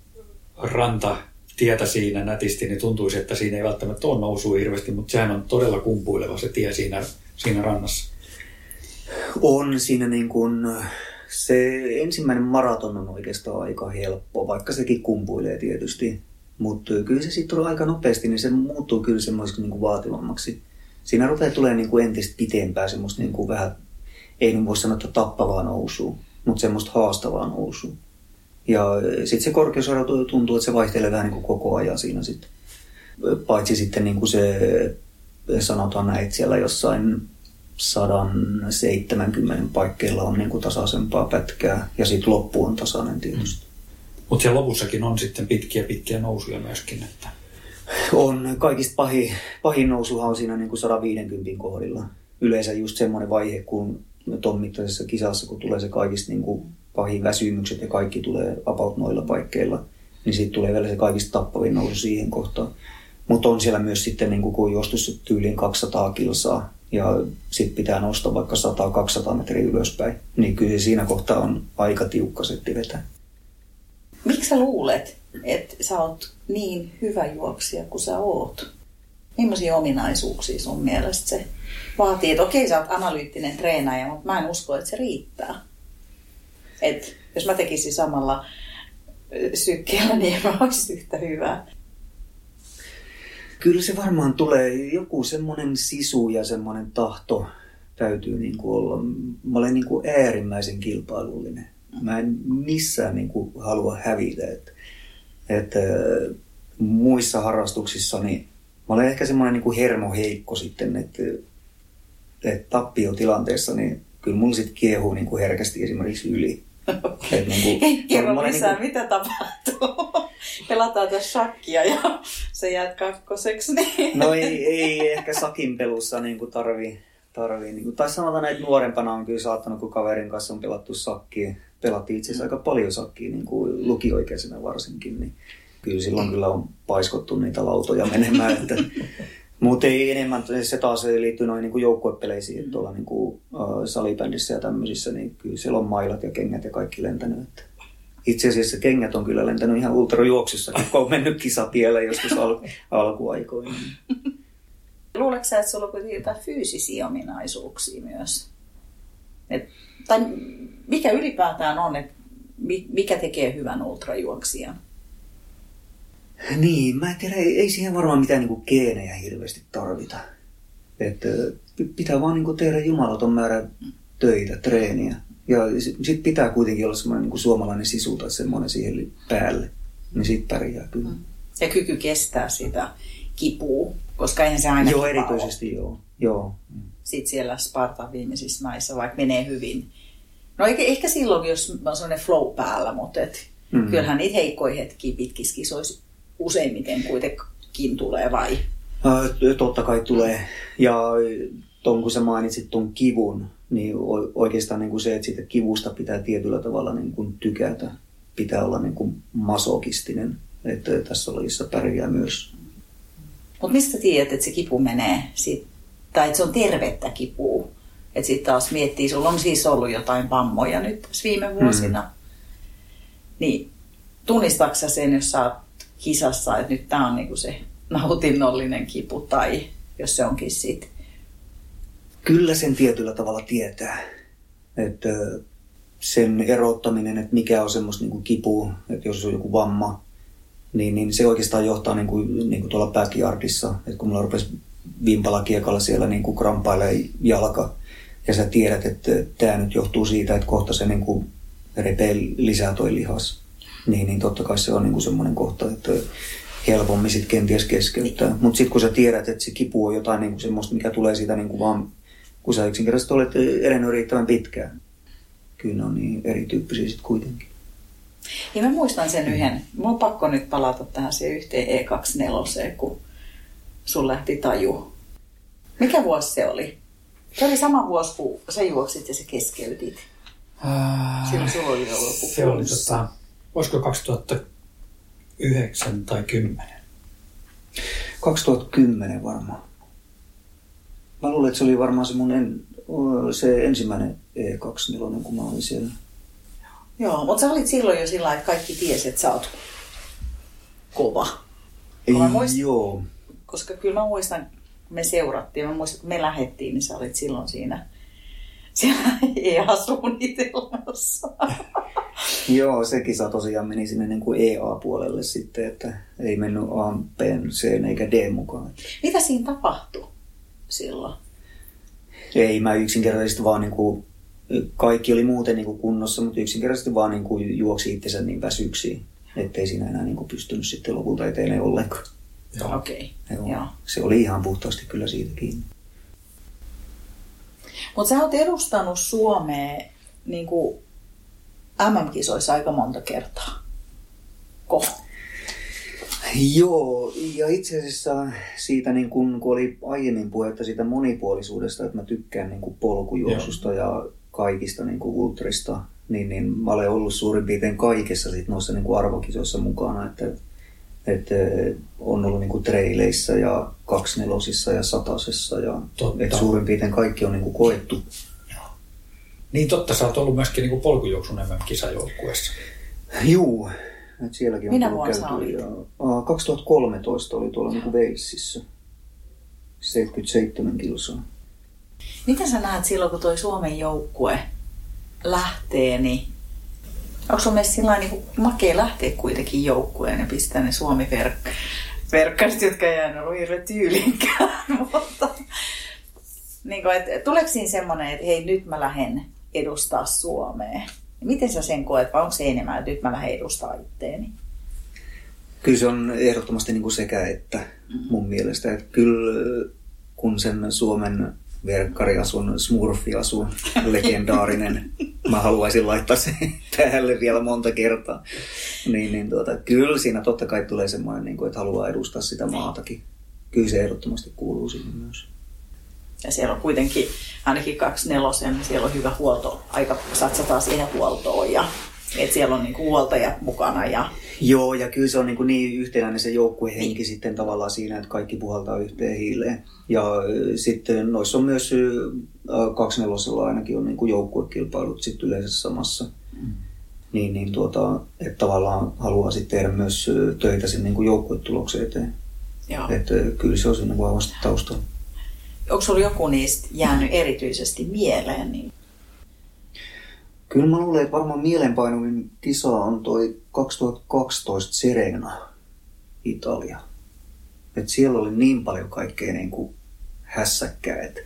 rantatietä siinä nätisti, niin tuntuisi, että siinä ei välttämättä ole nousua hirveästi, mutta sehän on todella kumpuileva se tie siinä, siinä rannassa. On siinä niin kuin... Se ensimmäinen maraton on oikeastaan aika helppo, vaikka sekin kumpuilee tietysti. Mutta kyllä se sitten aika nopeasti, niin se muuttuu kyllä semmoiseksi niin kuin vaativammaksi. Siinä rupeaa tulemaan niin kuin entistä pitempää semmoista niin kuin vähän, ei nyt voi sanoa, että tappavaa nousua, mutta semmoista haastavaa nousua. Ja sitten se korkeusarvo tuntuu, että se vaihtelee vähän niin kuin koko ajan siinä sitten. Paitsi sitten niin kuin se, sanotaan näin, että siellä jossain sata seitsemänkymmentä paikkeilla on niin kuin tasaisempaa pätkää ja sitten loppu on tasainen tietysti. Mm. Mutta siellä lopussakin on sitten pitkiä pitkiä nousuja myöskin. Että... On. Kaikista pahin, pahin nousuhan on siinä niin kuin sata viisikymmentä kohdilla. Yleensä just semmoinen vaihe, kun ton mittaisessa kisassa, kun tulee se kaikista niin kuin pahin väsymykset ja kaikki tulee about noilla paikkeilla, niin siitä tulee vielä se kaikista tappavin nousu siihen kohtaan. Mutta on siellä myös sitten, niin kuin, kun juostus tyyliin kaksisataa kilsaa, ja sitten pitää nostaa vaikka sata kaksisataa metriä ylöspäin, niin kyllä siinä kohtaa on aika tiukka setti vetää. Miksi sä luulet, että sä oot niin hyvä juoksija kuin sä oot? Millaisia ominaisuuksia sun mielestä se vaatii? Että okei, sä oot analyyttinen treenaaja, mutta mä en usko, että se riittää. Et jos mä tekisin samalla sykkeellä, niin mä olisin yhtä hyvää. Kyllä se varmaan tulee, joku semmoinen sisu ja semmoinen tahto täytyy niin kuin olla. Mä olen niin kuin äärimmäisen kilpailullinen. Mä en missään niin kuin halua hävitä. Että, että muissa harrastuksissa niin mä olen ehkä semmoinen niin kuin hermoheikko sitten, että, että tappiotilanteessa niin kyllä mulla sitten kiehuu niin kuin herkästi esimerkiksi yli. Okay. Niin kuin, kerro lisää, niin kuin, mitä tapahtuu. Pelataan tässä shakkia ja se jäät kakkoseksi. Niin. No ei, ei ehkä sakin pelussa niin kuin tarvii. tarvii niin kuin, tai sanotaan, että nuorempana on kyllä saattanut, kun kaverin kanssa on pelattu sakkia. Pelattiin itse asiassa aika paljon sakkia, niin kuin lukioikäisenä varsinkin. Niin kyllä silloin kyllä on paiskottu niitä lautoja menemään. Että, mutta ei enemmän, se taas liittyy noin niin kuin joukkuepeleisiin, että tuolla niin kuin, uh, salibändissä ja tämmöisissä, niin kyllä siellä on mailat ja kengät ja kaikki lentänyt. Että itse asiassa kengät on kyllä lentänyt ihan ultrajuoksussa, kun on mennyt kisatielle joskus al- alkuaikoina. Luuletko sä, että sulla on kuitenkin jotain fyysisiä ominaisuuksia myös? Et, tai mikä ylipäätään on, että mikä tekee hyvän ultrajuoksijan? Niin, mä en tiedä, ei, ei siihen varmaan mitään niin kuin geenejä hirveästi tarvita. Että pitää vaan niin kuin tehdä jumalaton määrä töitä, treeniä. Ja sitten pitää kuitenkin olla semmoinen niin kuin suomalainen sisu tai semmoinen siihen päälle. Niin sit pärjää kyllä. Ja kyky kestää sitä kipua, koska eihän se aina Joo, erityisesti joo. joo. Sitten siellä Spartan viimeisissä maissa, vaikka menee hyvin. No ehkä, ehkä silloin, jos on sellainen flow päällä, mutta et, mm. kyllähän niitä heikkoja hetkiä pitkissä kisoissa useimmiten kuitenkin tulee, vai? Totta kai tulee. Ja ton, kun sä mainitsit ton kivun, niin oikeastaan niin kuin se, että siitä kivusta pitää tietyllä tavalla niin kuin tykätä. Pitää olla niin kuin masokistinen, että tässä lajissa pärjää myös. Mutta mistä tiedät, että se kipu menee, sit, tai että se on tervettä kipua? Että sitten taas miettii, sulla on siis ollut jotain vammoja nyt tässä viime vuosina. Mm. Niin tunnistatko sä sen, jos sä oot kisassa, että nyt tää on niinku se nautinnollinen kipu, tai jos se onkin sit? Kyllä sen tietyllä tavalla tietää. Että sen erottaminen, että mikä on semmoista niinku kipua, että jos on joku vamma, Niin, niin se oikeastaan johtaa niin kuin, niin kuin tuolla backyardissa, että kun mulla rupesi vimpalakiekalla siellä niin kuin krampailee jalka, ja sä tiedät, että tämä nyt johtuu siitä, että kohta se niin kuin repee lisää toi lihas, niin, niin totta kai se on niin kuin semmoinen kohta, että helpommin sitten kenties keskeyttää. Mutta sitten kun sä tiedät, että se kipu on jotain niin kuin semmoista, mikä tulee siitä niin kuin vaan, kun sä yksinkertaisesti olet elänyt riittävän pitkään. Kyllä ne on niin erityyppisiä sitten kuitenkin. Ja mä muistan sen yhden. Mun on pakko nyt palata tähän siihen yhteen E kaksikymmentäneljä, kun sun lähti taju. Mikä vuosi se oli? Se oli sama vuosi, kun sä juoksit ja sä keskeytit. Ää, Silloin sulla oli ollut Se oli tota, olisiko kaksituhattayhdeksän tai kymmenen? kaksituhattakymmenen varmaan. Mä luulen, että se oli varmaan se mun en, se ensimmäinen E kaksikymmentäneljä, kun mä olin siellä. Joo, mutta sä olit silloin jo sillä, että kaikki tiesi, että sä oot kova. Ei, muistan, joo. Koska kyllä mä muistan, kun me seurattiin, mä muistan, kun me lähdettiin, niin sä olit silloin siinä, siellä E A-suunnitelmassa. Joo, se kisa tosiaan meni sinne niin kuin E A-puolelle sitten, että ei mennyt A, B, C eikä D mukaan. Mitä siinä tapahtui silloin? Ei, mä yksinkertaisesti vaan niin kuin, kaikki oli muuten niin kuin kunnossa, mutta yksinkertaisesti vaan niin kuin juoksi itsensä niin väsyksiin, ettei siinä enää niin kuin pystynyt sitten lopulta eteen ollenkaan. Okei. Okay. Se oli ihan puhtaasti kyllä siitä kiinni. Mutta sä oot edustanut Suomea niin kuin M M-kisoissa aika monta kertaa. Ko? Joo, ja itse asiassa siitä, niin kun, kun oli aiemmin puhetta siitä monipuolisuudesta, että mä tykkään niin kuin polkujuoksusta Joo. ja kaikista niin kuin ultrista, niin, niin mä olen ollut suurin piirtein kaikessa sit noissa niin kuin arvokisoissa mukana, että, että on ollut niin kuin treileissä ja kaksnelosissa ja satasessa, ja että suurin piirtein kaikki on niin kuin koettu. Joo. Niin totta, sä oot ollut myöskin niin kuin polkujuoksun M M-kisajoukkueessa. Juu. Sielläkin minä vuonna sä olit? kaksituhattakolmetoista oli tuolla niin Walesissa. seitsemänkymmentäseitsemän kilsaa. Miten sä näet silloin, kun toi Suomen joukkue lähtee, niin onko sun mielestä sillain niin makea lähteä kuitenkin joukkueen ja pistää ne Suomi-verk- verkkarit, jotka ei aina ollut hirveän tyylinkään. Mutta niin kuin, että tuleeko siinä semmoinen, että hei, nyt mä lähden edustaa Suomea? Miten sä sen koet, vai onko se enemmän, että nyt mä lähden edustaa itteeni? Kyllä se on ehdottomasti niin kuin sekä että mun mielestä. Että kyllä kun sen Suomen verkkariasun, smurfiasun, legendaarinen, mä haluaisin laittaa sen päälle vielä monta kertaa. Niin, niin tuota, kyllä siinä totta kai tulee semmoinen, niin kuin, että haluaa edustaa sitä maatakin. Kyllä se ehdottomasti kuuluu siihen myös. Ja siellä on kuitenkin ainakin kaksi nelosen, siellä on hyvä huolto, aika satsataan siihen huoltoon ja että siellä on niinku huoltajat mukana. Ja... Joo, ja kyllä se on niinku niin yhtenäinen se joukkuehenki niin. Sitten tavallaan siinä, että kaikki puhaltaa yhteen hiileen. Ja sitten noissa on myös kaksi nelosella ainakin on niinku joukkuekilpailut sitten yleensä samassa. Mm. Niin, niin tuota, että tavallaan haluaa sitten tehdä myös töitä sen niinku joukkuetuloksen eteen. Että kyllä se on siinä vahvasti taustalla. Onko sinulla joku niistä jäänyt erityisesti mieleen? Niin? Kyllä mä luulen, että varmaan mielenpainuvin kisa on toi kaksituhattakaksitoista Serena, Italia. Et siellä oli niin paljon kaikkea niin kuin hässäkkää. Et...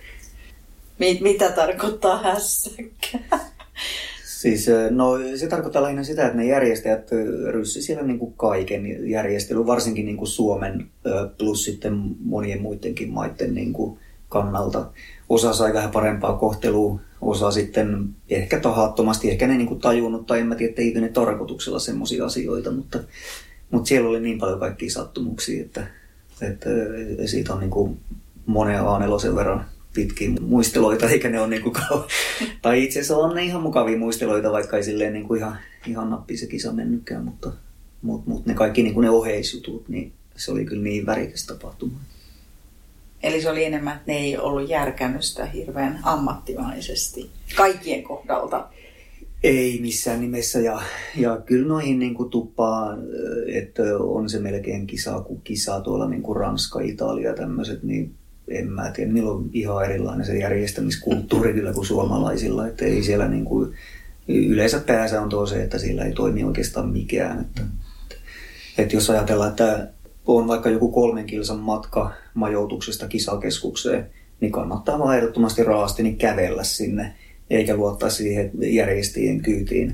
Mitä tarkoittaa hässäkkää? Siis, no, se tarkoittaa lähinnä sitä, että ne järjestäjät ryssi siellä niin kuin kaiken järjestelyn, varsinkin niin kuin Suomen plus sitten monien muidenkin maiden niin kuin kannalta. Osa sai vähän parempaa kohtelua, osa sitten ehkä tahattomasti, ehkä ne niin kuin tajunnut, tai en mä tiedä, teikö ne tarkoituksella semmoisia asioita, mutta, mutta siellä oli niin paljon kaikkia sattumuksia, että, että siitä on niin kuin monen A neljä verran pitkiä muisteloita, eikä ne ole niin kuin, tai itse asiassa on ne ihan mukavia muisteloita, vaikka ei silleen niin kuin ihan, ihan nappiin se kisa mennytkään, mutta, mutta, mutta ne kaikki niin kuin ne oheisjutut, niin se oli kyllä niin värikäs tapahtuma. Eli se oli enemmän, että ne ei ollut järkännyt sitä hirveän ammattimaisesti kaikkien kohdalta. Ei missään nimessä. Ja, ja kyllä noihin niin kuin tuppaa, että on se melkein kisa kuin kisa tuolla niin kuin Ranska, Italia ja tämmöiset, niin en mä tiedä. Niillä on ihan erilainen se järjestämiskulttuuri kyllä kuin suomalaisilla. Että ei siellä niin kuin, yleensä pääsä on tuo se, että siellä ei toimi oikeastaan mikään. Että, että jos ajatellaan, että on vaikka joku kolmen kilsan matka majoituksesta kisakeskukseen, niin kannattaa vaan ehdottomasti raasti niin kävellä sinne, eikä luottaa siihen järjestäjien kyytiin,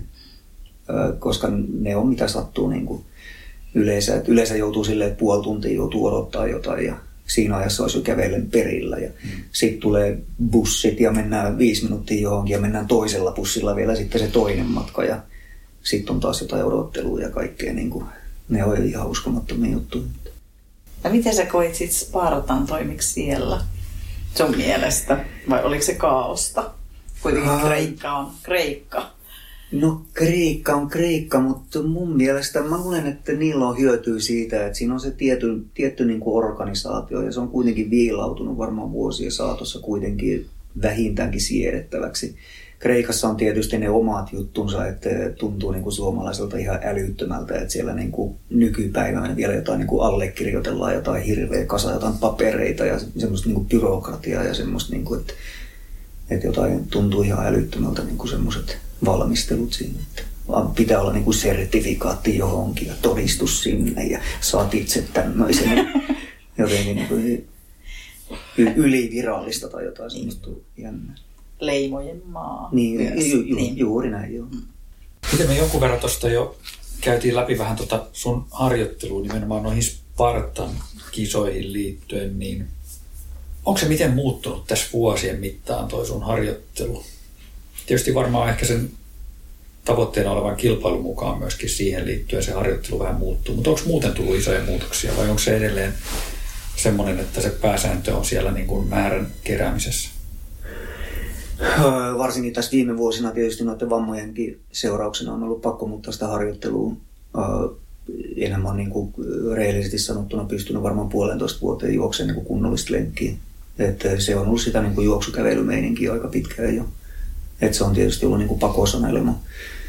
koska ne on mitä sattuu niin kuin yleensä. Että yleensä joutuu silleen, että puoli tuntia joutuu odottaa jotain ja siinä ajassa olisi jo kävellen perillä. Ja mm. sitten tulee bussit ja mennään viisi minuuttia johonkin ja mennään toisella bussilla vielä sitten se toinen matka ja sitten on taas jotain odottelua ja kaikkea. Niin kuin, ne on ihan uskomattomia juttuja. Ja miten sä koit sit Spartan toimiksi siellä sun mielestä? Vai oliko se kaaosta? Kuitenkin uh, Kreikka on Kreikka. No Kreikka on Kreikka, mutta mun mielestä mä luulen, että niillä on hyötyä siitä, että siinä on se tietty, tietty niin kuin organisaatio ja se on kuitenkin viilautunut varmaan vuosien saatossa kuitenkin vähintäänkin siedettäväksi. Kreikassa on tietysti ne omat juttunsa, että tuntuu niin kuin suomalaiselta ihan älyttömältä, että siellä niin kuin nykypäivänä vielä jotain niin kuin allekirjoitellaan jotain hirveä kasa, jotain papereita ja semmoista niin kuin byrokratiaa ja semmoista, niin kuin, että, että jotain tuntuu ihan älyttömältä niin kuin semmoiset valmistelut siinä. Että pitää olla niin kuin sertifikaatti johonkin ja todistus sinne ja saat itse tämmöisen jotenkin niin kuin ylivirallista tai jotain semmoista jännää. Leimojen maa. Niin, ju, ju, niin. Juuri näin, joo. Miten me jonkun verran tuosta jo käytiin läpi vähän tota sun harjoittelua nimenomaan noihin Spartan kisoihin liittyen, niin onko se miten muuttunut tässä vuosien mittaan toi sun harjoittelu? Tietysti varmaan ehkä sen tavoitteena olevan kilpailun mukaan myöskin siihen liittyen se harjoittelu vähän muuttuu, mutta onko muuten tullut isoja muutoksia vai onko se edelleen semmoinen, että se pääsääntö on siellä niin kuin määrän keräämisessä? Varsinkin tässä viime vuosina tietysti noiden vammojenkin seurauksena on ollut pakko muuttaa sitä harjoittelua. Enemmän niin kuin rehellisesti sanottuna pystynyt varmaan puolentoista vuoteen juokseen niin kunnollista lenkkiä. Että se on ollut sitä niin kuin juoksukävelymeininkiä aika pitkään jo. Että se on tietysti ollut niin kuin pakosanelma.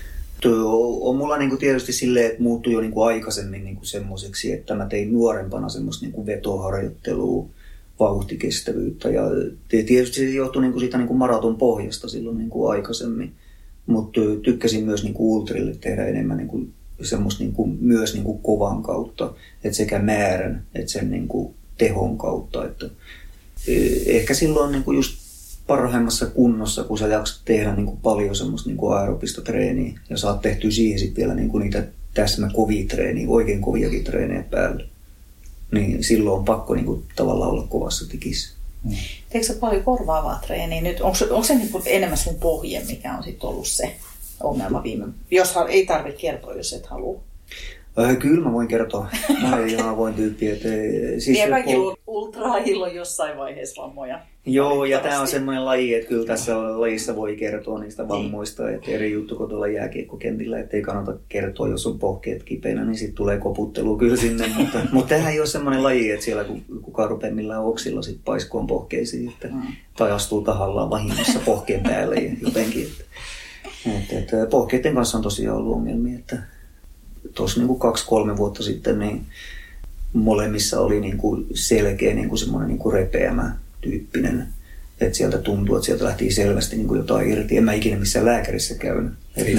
On mulla niin kuin tietysti silleen, että muuttui jo niin kuin aikaisemmin niin kuin semmoiseksi, että mä tein nuorempana semmoista niin kuin vetoharjoittelua, vauhtikestävyyttä ja tietysti se johtui niin kuin siitä niin kuin maraton pohjasta silloin niin kuin aikaisemmin, mutta tykkäsin myös niin kuin ultrille tehdä enemmän niin kuin semmoista niin kuin, myös niin kuin kovan kautta, että sekä määrän että sen niin kuin tehon kautta. Että ehkä silloin niin kuin just parhaimmassa kunnossa, kun sä jaksat tehdä niin kuin paljon semmoista niin kuin aerobista treeniä ja saat tehtyä siihen sitten vielä niin kuin niitä täsmä kovia treeniä, oikein koviakin treenejä päälle, niin silloin on pakko niin kuin, tavallaan olla kovassa tikissä. Hmm. Teekö sä paljon korvaavaa treeniä nyt? Onko, onko se niin kuin enemmän sun pohje, mikä on sitten ollut se ongelma viime? Jos ei tarvitse kertoa, jos et halua. Äh, kyllä mä voin kertoa. Mä olen ihan avoin tyyppi. Että, siis niin kaikki pol- ultraajilla on jossain vaiheessa vammoja. Joo, ja tämä on semmoinen laji, että kyllä tässä lajissa voi kertoa niistä vammoista. Niin. Että eri juttu kuin tuolla jääkiekkokentillä, että ei kannata kertoa, jos on pohkeet kipeänä, niin sitten tulee koputtelua kyllä sinne. mutta, mutta tämähän ei ole semmoinen laji, että siellä kukaan rupeaa millään oksilla sit paiskoon pohkeisiin. Että, mm. tai astuu tahallaan vahingossa pohkeen päälle jotenkin. Että, että, että pohkeiden kanssa on tosiaan ollut ongelmia, että tuossa niin kaksi-kolme vuotta sitten niin molemmissa oli niin kuin selkeä niin kuin semmoinen niin kuin repeämä tyyppinen. Että sieltä tuntuu, että sieltä lähti selvästi niin kuin jotain irti. En mä ikinä missään lääkärissä käynyt. Ei,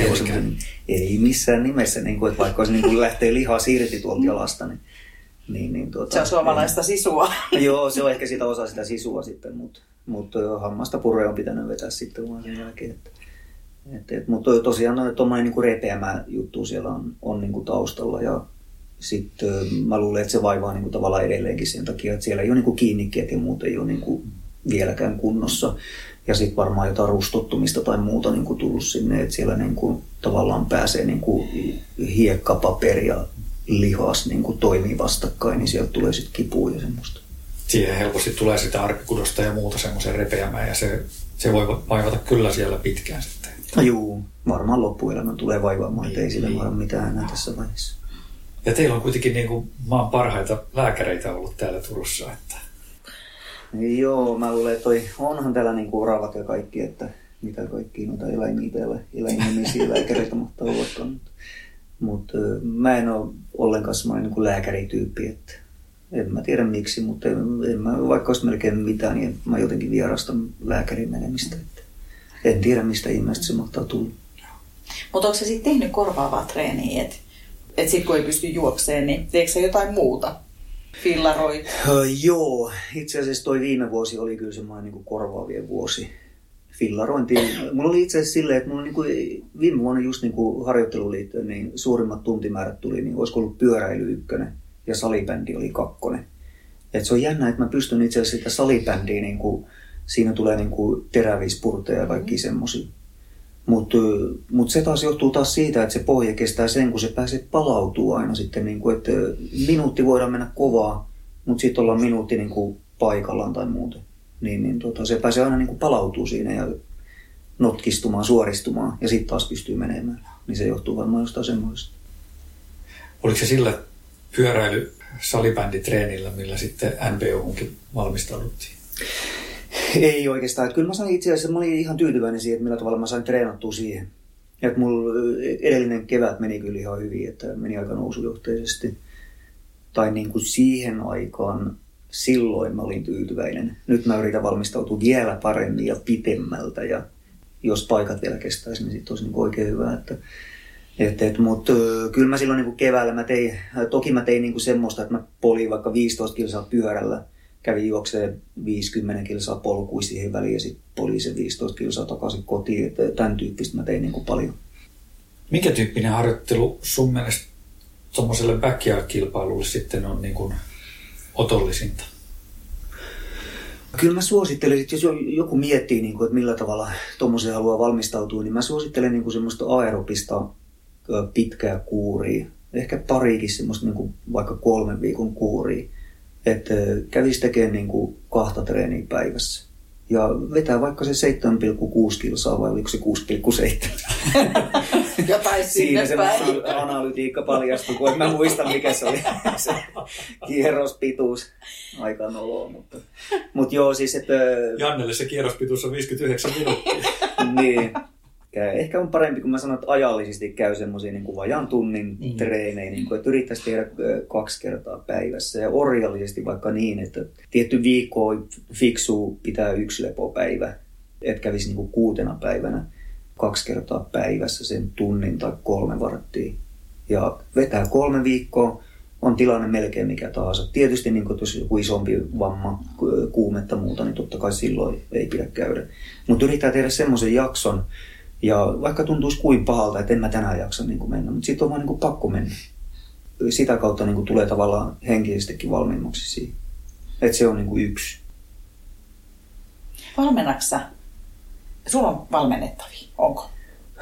ei missään nimessä, niin kuin, että vaikka olisi, niin kuin lähtee lihas irti tuolta jalasta. Niin, niin, niin, tuota, se on suomalaista sisua. Joo, se on ehkä sitä osa sitä sisua sitten, mutta, mutta hammasta purre on pitänyt vetää sitten vaan sen jälkeen. Että, Et, et, mutta tosiaan tuommoinen niinku repeämä juttu siellä on, on niinku taustalla ja sitten mä luulen, että se vaivaa niinku tavallaan edelleenkin sen takia, että siellä ei ole niinku kiinnikkeet ja muut ei ole niinku vieläkään kunnossa. Ja sitten varmaan jotain rustottumista tai muuta niinku tullut sinne, että siellä niinku tavallaan pääsee niinku hiekkapaperi ja lihas niinku toimii vastakkain, niin sieltä tulee sitten kipua ja semmoista. Siihen helposti tulee sitä arkikudosta ja muuta semmoisen repeämään ja se, se voi vaivata kyllä siellä pitkään sitten. No juu, varmaan loppuelämän tulee vaivaamaan, niin, ei sillä vaan mitään enää tässä vaiheessa. Ja teillä on kuitenkin niin kuin maan parhaita lääkäreitä ollut täällä Turussa. Että... Joo, mä luulen, että toi, onhan täällä niin kuin oravat ja kaikki, että mitä kaikkia noita eläimiä täällä, eläinnimisiä lääkäreitä mahtaa ollakaan. Mutta, mutta mä en ole ollenkaan semmoinen niin kuin lääkärityyppi, että en mä tiedä miksi, mutta en, en mä, vaikka olisi melkein mitään, niin mä jotenkin vierastan lääkärin menemistä. Että en tiedä, mistä ihmeestä se mahtaa tulla. Mutta onko sä sitten tehnyt korvaavaa treeniä, että et sitten kun ei pysty juokseen, niin teekö sä jotain muuta? Fillaroit? Uh, joo, itse asiassa toi viime vuosi oli kyllä semmoinen niin kuin korvaavien vuosi. Fillarointi. Mulla oli itse asiassa silleen, että mulla niinku, viime vuonna just niin kuin harjoitteluliittoon niin suurimmat tuntimäärät tuli, niin olisiko ollut pyöräily ykkönen ja salibändi oli kakkonen. Et se on jännä, että mä pystyn itse asiassa sitä salibändiä, niin kuin, siinä tulee niin kuin teräviä spurteja ja kaikki mm. semmosia. Mutta mut se taas johtuu taas siitä, että se pohja kestää sen, kun se pääsee palautuu aina sitten, niin kuin, että minuutti voidaan mennä kovaa, mutta sitten ollaan minuutti niin kuin paikallaan tai muuten. Niin, niin tota, se pääsee aina niin kuin palautuu siinä ja notkistumaan, suoristumaan ja sitten taas pystyy menemään. Niin se johtuu varmaan jostain semmoista. Oliko se sillä pyöräily salibänditreenillä, millä sitten N B O:hunkin valmistauduttiin? Ei oikeastaan. Että kyllä mä sain itse asiassa, mä olin ihan tyytyväinen siihen, että millä tavalla mä sain treenattua siihen. Ja että mulla edellinen kevät meni kyllä ihan hyvin, että meni aika nousujohteisesti. Tai niin kuin siihen aikaan, silloin mä olin tyytyväinen. Nyt mä yritän valmistautua vielä paremmin ja pitemmältä. Ja jos paikat vielä kestäisi, niin sitten olisi niin oikein hyvä. Että, et, et, mutta kyllä mä silloin niin kuin keväällä, mä tein, toki mä tein niin kuin semmoista, että mä polin vaikka viisitoista kilsaa pyörällä. Kävin juokseen viisikymmentä kilsaa polkui siihen väliin ja sitten polin sen viisitoista kilsaa takaisin kotiin. Että tämän tyyppistä mä tein niin kuin paljon. Minkä tyyppinen harjoittelu sun mielestä tuommoiselle backyard-kilpailulle sitten on niin kuin otollisinta? Kyllä mä suosittelen, että jos joku miettii, niin kuin, että millä tavalla tuommoiseen haluaa valmistautua, niin mä suosittelen niin kuin semmoista aerobista pitkää kuuria. Ehkä pariikin semmoista niin kuin vaikka kolmen viikon kuuria. Että kävisi tekemään niin kuin kahta treeniä päivässä. Ja vetää vaikka se seitsemän pilkku kuusi kilsaa vai oliko se kuusi pilkku seitsemän? Jotain sinne siinä päin. Siinä se analytiikka paljastui, kun en mä muista mikä se oli se kierrospituus. Aika noloa, mutta, mutta joo siis, että... Jannelle se kierrospituus on viisikymmentäyhdeksän minuuttia. Niin. Ehkä on parempi, kun mä sanon, että ajallisesti käy semmoisia niin kuin vajaan tunnin mm. treenejä, niin kuin, että yrittäisi tehdä kaksi kertaa päivässä. Ja orjallisesti vaikka niin, että tietty viikko on fiksua pitää yksi lepopäivä, että kävisi niin kuin kuutena päivänä kaksi kertaa päivässä sen tunnin tai kolme varttia. Ja vetää kolme viikkoa, on tilanne melkein mikä tahansa. Tietysti niin jos joku isompi vamma, kuumetta muuta, niin totta kai silloin ei pidä käydä. Mutta yrittää tehdä semmoisen jakson, ja vaikka tuntuisi kuin pahalta, että en mä tänään jaksa niin kuin mennä, mutta sitten on vaan niin kuin pakko mennä. Sitä kautta niin kuin tulee tavallaan henkisestikin valmiimmaksi siihen. Että se on niin kuin yksi. Valmennaksa? Sulla on valmennettavia, onko?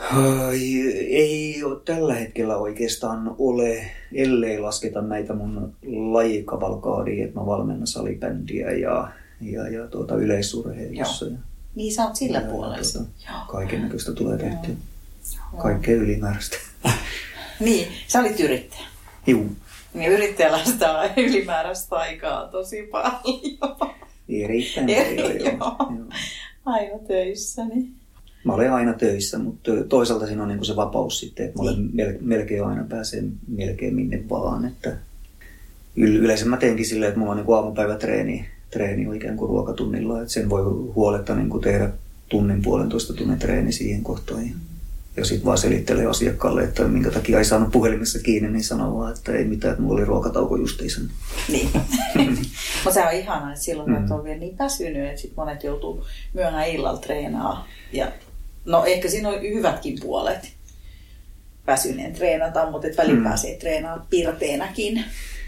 Ei ole tällä hetkellä oikeastaan ole, ellei lasketa näitä mun lajikavalkaadia, että mä valmennan salibändiä ja, ja, ja tuota yleisurheilussa. Ja, niin sä oot sillä ja, puolella. Tuota, kaiken näköistä tulee tehtyä. Kaikkea ylimääräistä. Niin, sä olit yrittäjä. Juu. Niin yrittäjällä sitä ylimääräistä aikaa tosi paljon. Erittäin paljon, joo. joo. Aina töissä, niin. Mä olen aina töissä, mutta toisaalta siinä on niin kuin se vapaus sitten, että mä olen melkein aina pääsen melkein minne vaan. Että yleensä mä teenkin silleen, että mulla on niin kuin aamupäivätreeni treeni on ikään kuin ruokatunnilla, että sen voi huoletta niin kuin tehdä tunnin puolentoista tunnin treeni siihen kohtaan. Ja sitten vaan selittelee asiakkaalle, että minkä takia ei saanut puhelimessa kiinni, niin sanoo vaan, että ei mitään, että mulla oli ruokatauko justiinsa. Niin. Mutta se on ihanaa, että silloin mm. on vielä niin väsynyt, että sit monet joutuu myöhään illalla treenaamaan. Ja no ehkä siinä on hyvätkin puolet väsyneen treenata, mutta et välillä mm. pääsee treenaamaan pirteenäkin.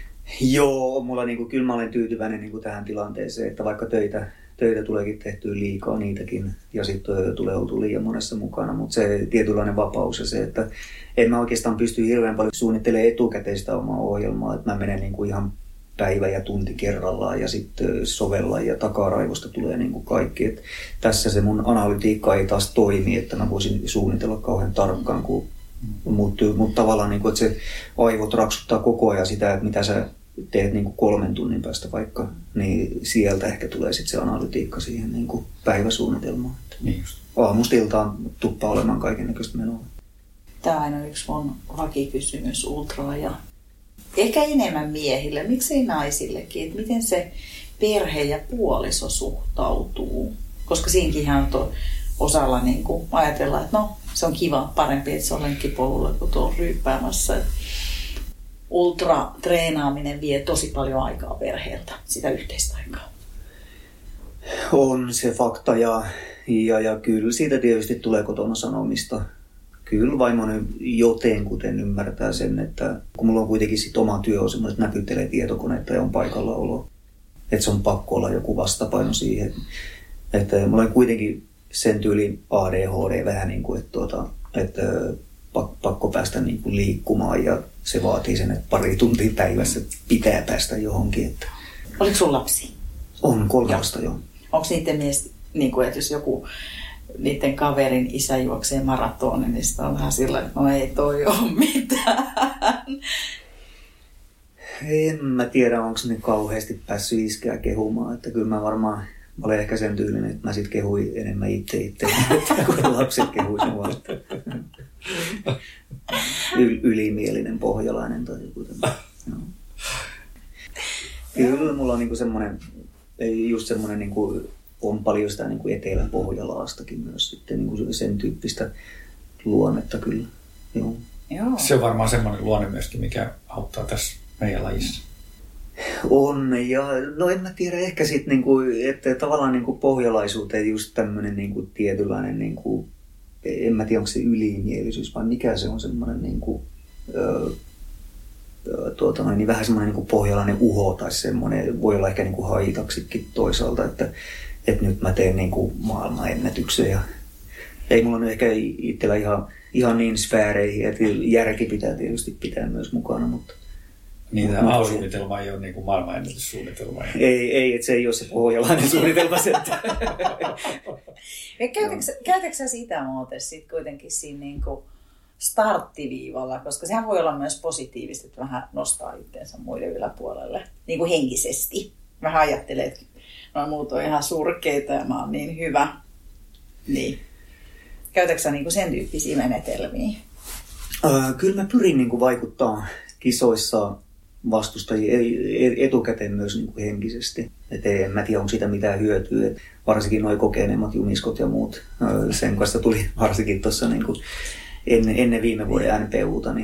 Joo, mulla niinku, kyllä mä olen tyytyväinen niinku tähän tilanteeseen, että vaikka töitä, töitä tuleekin tehtyä liikaa niitäkin ja sitten tulee oltu liian monessa mukana, mutta se tietynlainen vapaus ja se, että en mä oikeastaan pysty hirveän paljon suunnittelemaan etukäteen sitä omaa ohjelmaa, että mä menen niinku ihan päivä ja tunti kerrallaan ja sitten sovellan ja takaraivosta tulee niinku kaikki. Et tässä se mun analytiikka ei taas toimi, että mä voisin suunnitella kauhean tarkkaan, kun Mutta mut tavallaan, niin kuin, että se aivot raksuttaa koko ajan sitä, että mitä sä teet niin kuin kolmen tunnin päästä vaikka, niin sieltä ehkä tulee sitten se analytiikka siihen niin kuin päiväsuunnitelmaan. Niin just. Aamusta iltaan tuppaa olemaan kaikennäköistä menoa. Tämä on aina yksi mun vakikysymys ultraa ja ehkä enemmän miehille, miksei naisillekin, että miten se perhe ja puoliso suhtautuu, koska siinäkinhän on osalla niin kuin ajatella, että no, se on kiva, parempi, että se on lenkkipolulla, kun tuolla ryyppäämässä. Ultra-treenaaminen vie tosi paljon aikaa perheeltä, sitä yhteistä aikaa. On se fakta ja, ja, ja kyllä siitä tietysti tulee kotona sanomista. Kyllä vaimoni jotenkuten ymmärtää sen, että kun mulla on kuitenkin sit oma työ on semmoinen, että näpyttelee tietokonetta ja on paikalla olo. Että se on pakko olla joku vastapaino siihen. Että mulla on kuitenkin sen tyylin A D H D vähän niin kuin, että, tuota, että pakko päästä niin kuin liikkumaan ja se vaatii sen, että pari tuntia päivässä pitää päästä johonkin. Että oliko sun lapsi? On, kolme lasta jo. Onko niiden mies, niin kuin, että jos joku niiden kaverin isä juoksee maratonin, niin sitä on vähän sillä, että no ei toi ole mitään. En mä tiedä, onko ne kauheasti päässyt iskeä kehumaan, että kyllä mä varmaan mä olen ehkä sen tyylinen, että mä sit kehuin enemmän itse itse, kun lapset kehuin sen vasta. Y- ylimielinen pohjalainen tai joku tämmöinen. No. Kyllä mulla on niinku semmoinen, just semmoinen, niinku, on paljon sitä niinku Etelä-Pohjalaastakin myös sitten niinku sen tyyppistä luonnetta kyllä. Joo. Joo. Se on varmaan semmoinen luonne myöskin, mikä auttaa tässä meidän lajissa. On, ja no en mä tiedä, ehkä sitten, niinku, että tavallaan niinku pohjalaisuuteen just tämmöinen niinku tietynlainen, niinku, en mä tiedä onko se ylimielisyys, vai mikä se on semmoinen niinku, ö, tuota, no, niin vähän semmoinen niinku pohjalainen uho tai semmoinen, voi olla ehkä niinku haitaksikin toisaalta, että, että nyt mä teen niinku maailmanennätyksen ja ei mulla nyt ehkä itsellä ihan, ihan niin sfääreihin, että järki pitää tietysti pitää myös mukana, mutta niin tämä A-suunnitelma ei ole niin kuin maailmanennätyssuunnitelma. Ei, ei, että se ei ole se pohjalainen suunnitelma. Käytätkö sä sitä muuten sitten kuitenkin siinä niin kuin starttiviivalla, koska sehän voi olla myös positiivista, että vähän nostaa itseensä muiden yläpuolelle, niin kuin henkisesti. Vähän ajattelee, että no muut on ihan surkeita ja mä oon niin hyvä. Niin. Käytätkö sä niin kuin sen tyyppisiä menetelmiä? Äh, kyllä mä pyrin niin kuin vaikuttaa kisoissa vastustajia etukäteen myös niin kuin henkisesti. Et en mä tiedä, onko siitä mitään hyötyä. Et varsinkin nuo kokeneemmat jumiskot ja muut. Sen kanssa tuli varsinkin tuossa niin kuin ennen, ennen viime vuoden N P U:ta, niin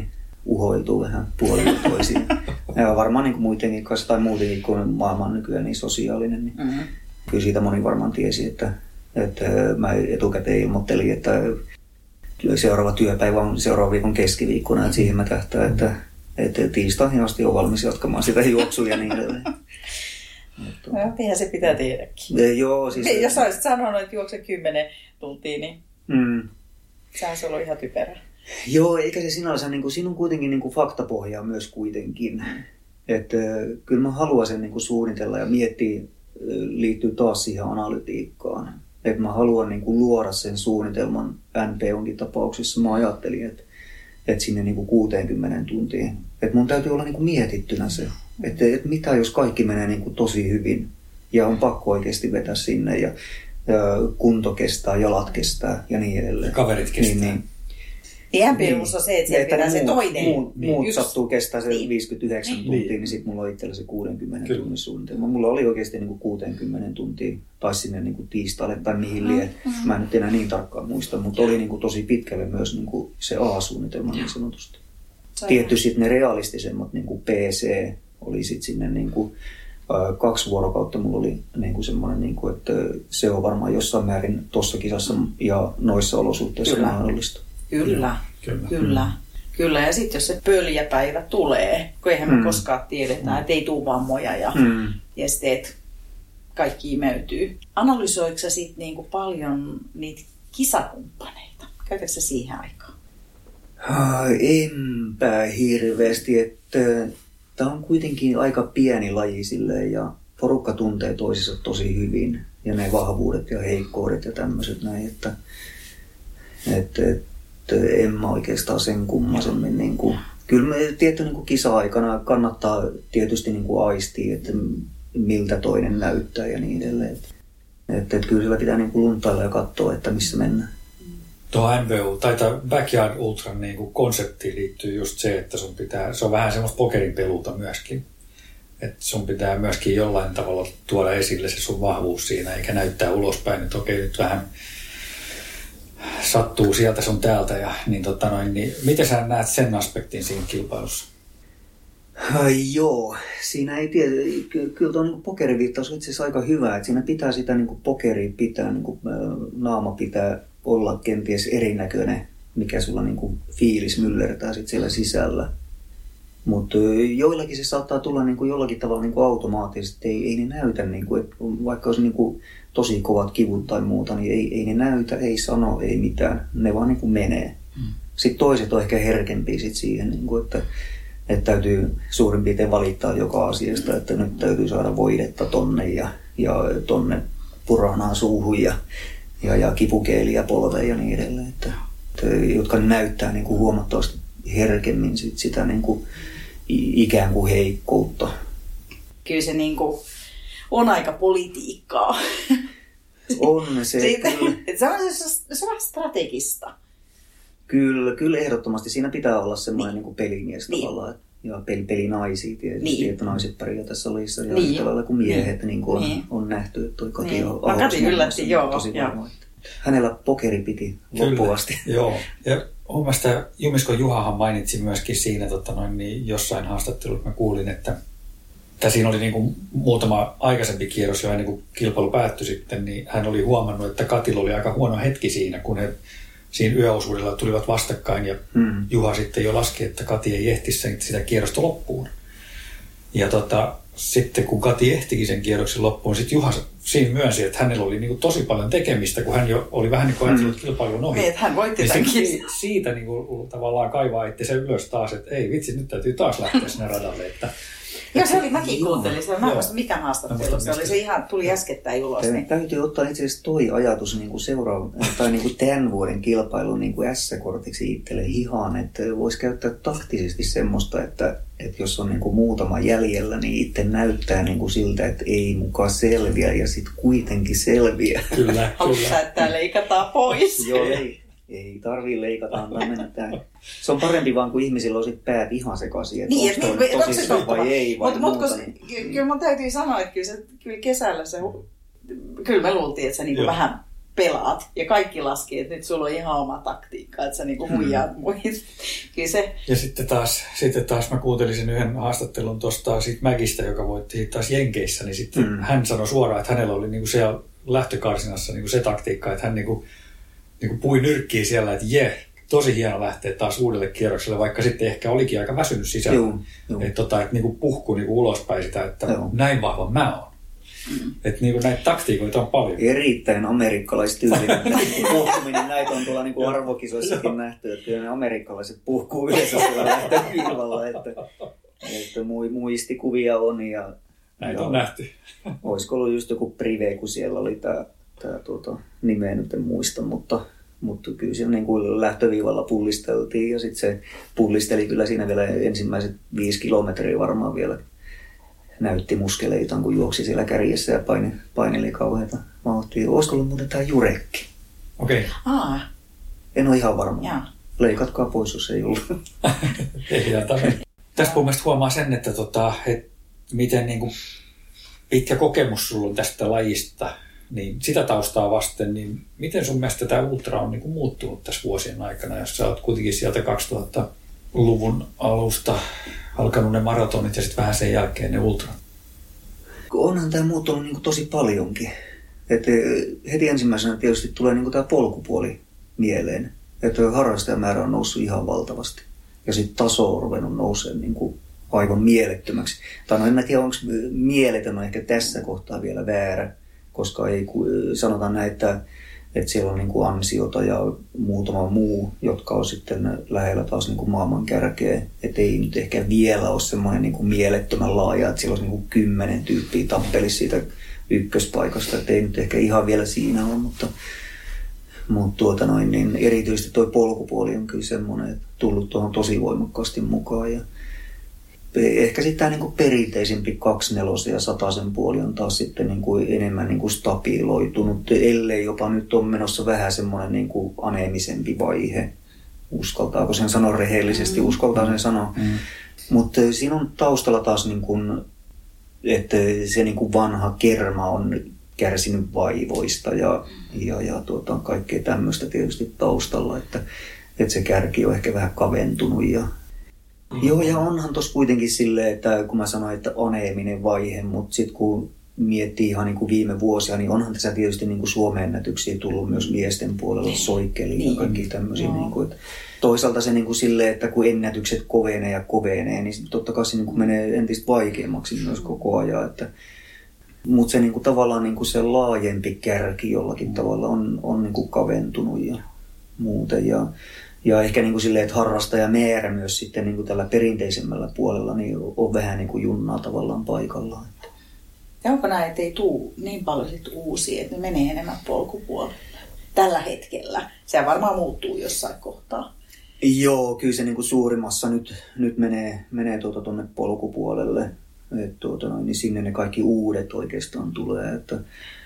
uhoiltuu vähän puolin toisiin. Ja varmaan niin kuin muidenkin kanssa tai muutenkin, kun maailma on nykyään niin sosiaalinen, niin mm-hmm. kyllä siitä moni varmaan tiesi, että, että mä etukäteen ilmoittelin, että seuraava työpäivä on seuraavan viikon keskiviikkona, että siihen mä tähtään, että, että tiistaihin asti on valmis jatkamaan sitä juoksua ja niin edelleen. No, eihän se pitää tehdäkin. E, joo, siis... Jos olisit sanonut, että juokse kymmenen tuntia, niin mm. sehän se on ihan typerä. Joo, eikä se sinänsä, niin kuin, siinä on kuitenkin niin kuin faktapohjaa myös kuitenkin. Että kyllä mä haluan sen niin kuin suunnitella ja miettiä, liittyy taas siihen analytiikkaan. Että mä haluan niin kuin luoda sen suunnitelman N P Onkin tapauksessa. Mä ajattelin, että, että sinne niin kuin kuuteenkymmeneen tuntiin. Että mun täytyy olla niin kuin mietittynä se. Että, että mitä jos kaikki menee niin kuin tosi hyvin ja on pakko oikeasti vetää sinne ja, ja kunto kestää, jalat kestää ja niin edelleen. Kaverit kestää. Niin, niin. Ihan perus on se, että siellä pitää se toinen. Muut, niin, muut just, sattuu kestää se niin. viisikymmentäyhdeksän niin. tuntia, niin sitten mulla on itsellä se kuudenkymmenen Kyllä. tunnin suunnitelma. Mulla oli oikeasti niin kuin kuusikymmentä tuntia, tai sinne niin kuin tiistaille tai mihin lie. Mm-hmm. Mä en nyt enää niin tarkkaan muista, mutta oli niin kuin tosi pitkälle myös niin kuin se A-suunnitelma niin sanotusti. Tietty sitten ne realistisemmat, niin kuin P C, oli sitten sinne niin kuin, äh, kaksi vuorokautta mulla oli niin kuin semmoinen, niin kuin, että se on varmaan jossain määrin tuossa kisassa ja noissa olosuhteissa Kyllä. mahdollista. Kyllä, Kyllä. Kyllä. Mm. Kyllä. Ja sitten jos se pöljäpäivä tulee, kun eihän me mm. koskaan tiedetä, mm. että ei tule vammoja ja, mm. ja sitten kaikki imeytyy. Analysoitko sä sitten niinku paljon niitä kisakumppaneita? Käytätkö sä siihen aikaan? Enpä hirveästi, että tämä on kuitenkin aika pieni laji silleen ja porukka tuntee toisensa tosi hyvin ja ne vahvuudet ja heikkoudet ja tämmöiset näin, että, että, että en mä oikeastaan sen kummasemmin. Niin kuin, kyllä me tietty niin kuin kisa-aikana kannattaa tietysti niin kuin aistia, että miltä toinen näyttää ja niin edelleen. Että, että, että kyllä sillä pitää niin kuin luntailla ja katsoa, että missä mennään. Tuo N V U tai Backyard Ultran niin kuin konseptiin liittyy just se, että sun pitää, se on vähän semmoista pokerin peluuta myöskin. Että sun pitää myöskin jollain tavalla tuoda esille se sun vahvuus siinä, eikä näyttää ulospäin, että okei nyt vähän sattuu sieltä sun täältä. Ja, niin, tota noin, niin, miten sä näet sen aspektin siinä kilpailussa? Ai joo, siinä ei tiedä, kyllä tuo niin pokeriviittaus on itse asiassa aika hyvä, että siinä pitää sitä niin kuin pokeria pitää, niin kuin, naama pitää olla kenties erinäköinen, mikä sulla niin kuin fiilis myllertää sit siellä sisällä. Mutta joillakin se saattaa tulla niin kuin jollakin tavalla niin kuin automaattisesti, ei, ei ne näytä, niin kuin, että vaikka olisi niin kuin tosi kovat kivut tai muuta, niin ei, ei ne näytä, ei sano, ei mitään, ne vaan niin kuin menee. Hmm. Sitten toiset on ehkä herkempiä sit siihen, niin kuin, että, että täytyy suurin piirtein valittaa joka asiasta, että nyt täytyy saada voidetta tonne ja, ja tonne puranaa suuhun ja ja, ja kipukeeliä, polveja ja niin edelleen, että, että, jotka näyttää niin kuin huomattavasti herkemmin sit sitä niin kuin, ikään kuin heikkoutta. Kyllä se niin kuin on aika politiikkaa. On se. Siitä, se, on, se on strategista. Kyllä, kyllä ehdottomasti. Siinä pitää olla semmoinen niin. niin pelimies niin. tavallaan. Ja peli, pelinaisia tietysti, niin. että naiset pärjää tässä lajissa ja niin. yhtä lailla kuin miehet niin. Niin kuin niin. on, on nähty, että toi Kati niin. on Kati yllätti, joo. Tosi varma. Hänellä pokeri piti loppuasti. Joo, ja mielestäni Jumiskon Juhahan mainitsi myöskin siinä tota noin, niin jossain haastattelussa mä kuulin, että, että siinä oli niin kuin muutama aikaisempi kierros jo ennen kuin kilpailu päättyi sitten, niin hän oli huomannut, että Katilla oli aika huono hetki siinä, kun he siinä yöosuudella tulivat vastakkain ja hmm. Juha sitten jo laski, että Kati ei ehtisi sen, sitä kierrosta loppuun. Ja tota, sitten kun Kati ehtikin sen kierroksen loppuun, sitten Juha siinä myönsi, että hänellä oli niin kuin tosi paljon tekemistä, kun hän jo oli vähän niin kuin ajatellut kilpailun ohi. Niin, että hän voitti niin tämän siitä, siitä niin kuin tavallaan kaivaa itse sen ylös taas, että ei vitsi, nyt täytyy taas lähteä sinne radalle. Että, joo, se oli, mäkin kuuntelin sen. Mä en muista mikä haastattelu. Se oli se ihan, tuli äskettäin ulos. Niin. Täytyy ottaa itse asiassa toi ajatus niin kuin seuraava, tai niin kuin tämän vuoden kilpailun niin kuin S-kortiksi itselle hihaan, että voisi käyttää tahtisesti semmoista, että, että jos on niin kuin muutama jäljellä, niin itse näyttää niin kuin siltä, että ei mukaan selviä ja sitten kuitenkin selviä. Kyllä, kyllä. Että leikataan pois. Joo, ei. Ei tarvii leikata, antaa mennä tähän. Se on parempi vaan, kun ihmisillä on sit päät ihan sekaisin, että niin, onko niin, tosissaan vai ei vai mut, muuta. Mut, niin. Kyllä mun täytyy sanoa, että kyllä, se, kyllä kesällä se, kyllä me luultiin, että se niinku vähän pelaat ja kaikki laskee, että nyt sulla on ihan oma taktiikka, että sä niinku huijaat hmm. muihin. Kyllä se... Ja sitten taas, sitten taas mä kuuntelisin yhden haastattelun tuosta siitä Mäkistä, joka voitti taas Jenkeissä, niin sitten hmm. hän sanoi suoraan, että hänellä oli niinku siellä lähtökarsinassa niinku se taktiikka, että hän niinku, niinku pui nyrkkiä siellä, että je, tosi hieno lähteä taas uudelle kierrokselle, vaikka sitten ehkä olikin aika väsynyt sisällä. Että tota, et niinku puhkuu niinku ulospäin sitä, että Joo. näin vahva mä oon. Mm. Että niinku näitä taktiikoita on paljon. Erittäin amerikkalaistyylinen puhkuminen. Näitä on tuolla niinku arvokisoissakin nähty, että ne amerikkalaiset puhkuu yleensä siellä lähtöviivalla. Että, että muistikuvia on ja... Näitä on nähty. Olisiko ollut just joku prive, kun siellä oli tämä tuota, nimeä nyt en muista, mutta... Mutta kyllä siinä niin kuin lähtöviivalla pullisteltiin ja sitten se pullisteli kyllä siinä vielä ensimmäiset viisi kilometriä varmaan vielä. Näytti muskeleitaan, kun juoksi siellä kärjessä ja paini, paineli kauheita vauhtia. Olisiko ollut muuten tämä Jurekki? Okei. Okay. En ole ihan varma. Jaa. Leikatkaa pois, jos ei ollut. Tehdään tämä. Tästä mun mielestä huomaa sen, että, tota, että miten niin kuin pitkä kokemus sulla on tästä lajista. Niin sitä taustaa vasten, niin miten sun mielestä tämä ultra on niin kuin muuttunut tässä vuosien aikana, jos sä oot kuitenkin sieltä kaksituhattaluvun alusta alkanut ne maratonit ja sitten vähän sen jälkeen ne ultrat? Onhan tämä muuttunut niin kuin tosi paljonkin. Et heti ensimmäisenä tietysti tulee niin kuin tämä polkupuoli mieleen. Että harrastajamäärä on noussut ihan valtavasti. Ja sitten taso on ruvennut nousemaan niin kuin aivan mielettömäksi. Tai no en mä tiedä, onko mieletön on ehkä tässä kohtaa vielä väärä. Koska ei, sanotaan näin, että, että siellä on niin kuin ansiota ja muutama muu, jotka on sitten lähellä taas niin kuin maailman kärkeä. Että ei nyt ehkä vielä ole semmoinen niin kuin mielettömän laaja, että siellä olisi niin kuin kymmenen tyyppiä tappelisi siitä ykköspaikasta. Että ei nyt ehkä ihan vielä siinä ole, mutta, mutta tuota noin, niin erityisesti tuo polkupuoli on kyllä semmoinen, että tullut tuohon tosi voimakkaasti mukaan. Ja ehkä sitten tämä niinku perinteisempi kaksinelosen ja sataisen puoli on taas sitten niinku enemmän niinku stabiiloitunut, ellei jopa nyt on menossa vähän semmoinen niinku aneemisempi vaihe. Uskaltaako sen sanoa rehellisesti, mm. uskaltaa sen sanoa. Mm. Mutta siinä on taustalla taas, niinku, että se niinku vanha kerma on kärsinyt vaivoista ja, ja, ja tuota, kaikkea tämmöistä tietysti taustalla, että, että se kärki on ehkä vähän kaventunut ja Joo, ja onhan tuossa kuitenkin silleen, että kun mä sanoin, että aneeminen vaihe, mutta sitten kun miettii ihan niin kuin viime vuosia, niin onhan tässä tietysti niin kuin Suomen-ennätyksiä tullut myös miesten puolella, Soikkeli ja kaikki tämmöisiä. Niin kuin, että toisaalta se niin kuin silleen, että kun ennätykset kovenee ja kovenee, niin totta kai se niin kuin menee entistä vaikeammaksi myös koko ajan. Että, mutta se niin kuin tavallaan niin kuin se laajempi kärki jollakin tavalla on, on niin kuin kaventunut ja muuten. Ja, Ja ehkä niin kuin silleen, että harrastajamäärä myös sitten niin kuin tällä perinteisemmällä puolella niin on vähän niin kuin junnaa tavallaan paikallaan. Ja onko näin, että ei tule niin paljon sit uusia, että ne menee enemmän polkupuolelle tällä hetkellä? Se varmaan muuttuu jossain kohtaa. Joo, kyllä se niin kuin suurimmassa nyt, nyt menee, menee tuota tuonne polkupuolelle. Et tuota noin, niin sinne ne kaikki uudet oikeastaan tulee, että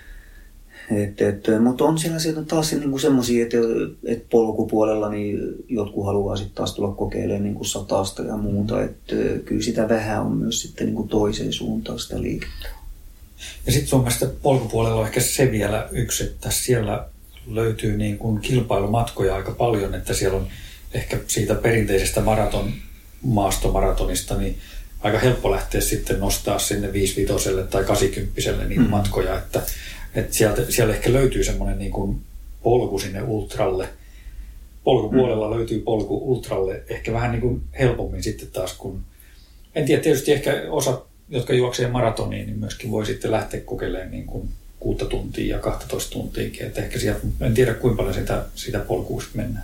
Et, et, mutta on siellä sieltä taas niinku semmoisia, että et polkupuolella niin jotkut haluaa sitten taas tulla kokeilemaan niinku satasta ja muuta. Että kyllä sitä vähän on myös sitten niinku toiseen suuntaan sitä liikettä. Ja sitten sun mielestä polkupuolella on ehkä se vielä yksi, että siellä löytyy niin kuin kilpailumatkoja aika paljon, että siellä on ehkä siitä perinteisestä maraton, maastomaratonista niin aika helppo lähteä sitten nostaa sinne viisivitoselle tai kahdeksankymmentälle niitä mm. matkoja, että Että sieltä, siellä ehkä löytyy semmoinen niin kuin polku sinne ultralle. Polkupuolella mm. löytyy polku ultralle ehkä vähän niin kuin helpommin sitten taas, kun en tiedä, tietysti ehkä osa, jotka juoksee maratoniin, niin myöskin voi sitten lähteä kokeilemaan niin kuin kuutta tuntia ja kaksitoista tuntiakin. Että ehkä sieltä, en tiedä kuinka paljon sitä, sitä polkua mennään.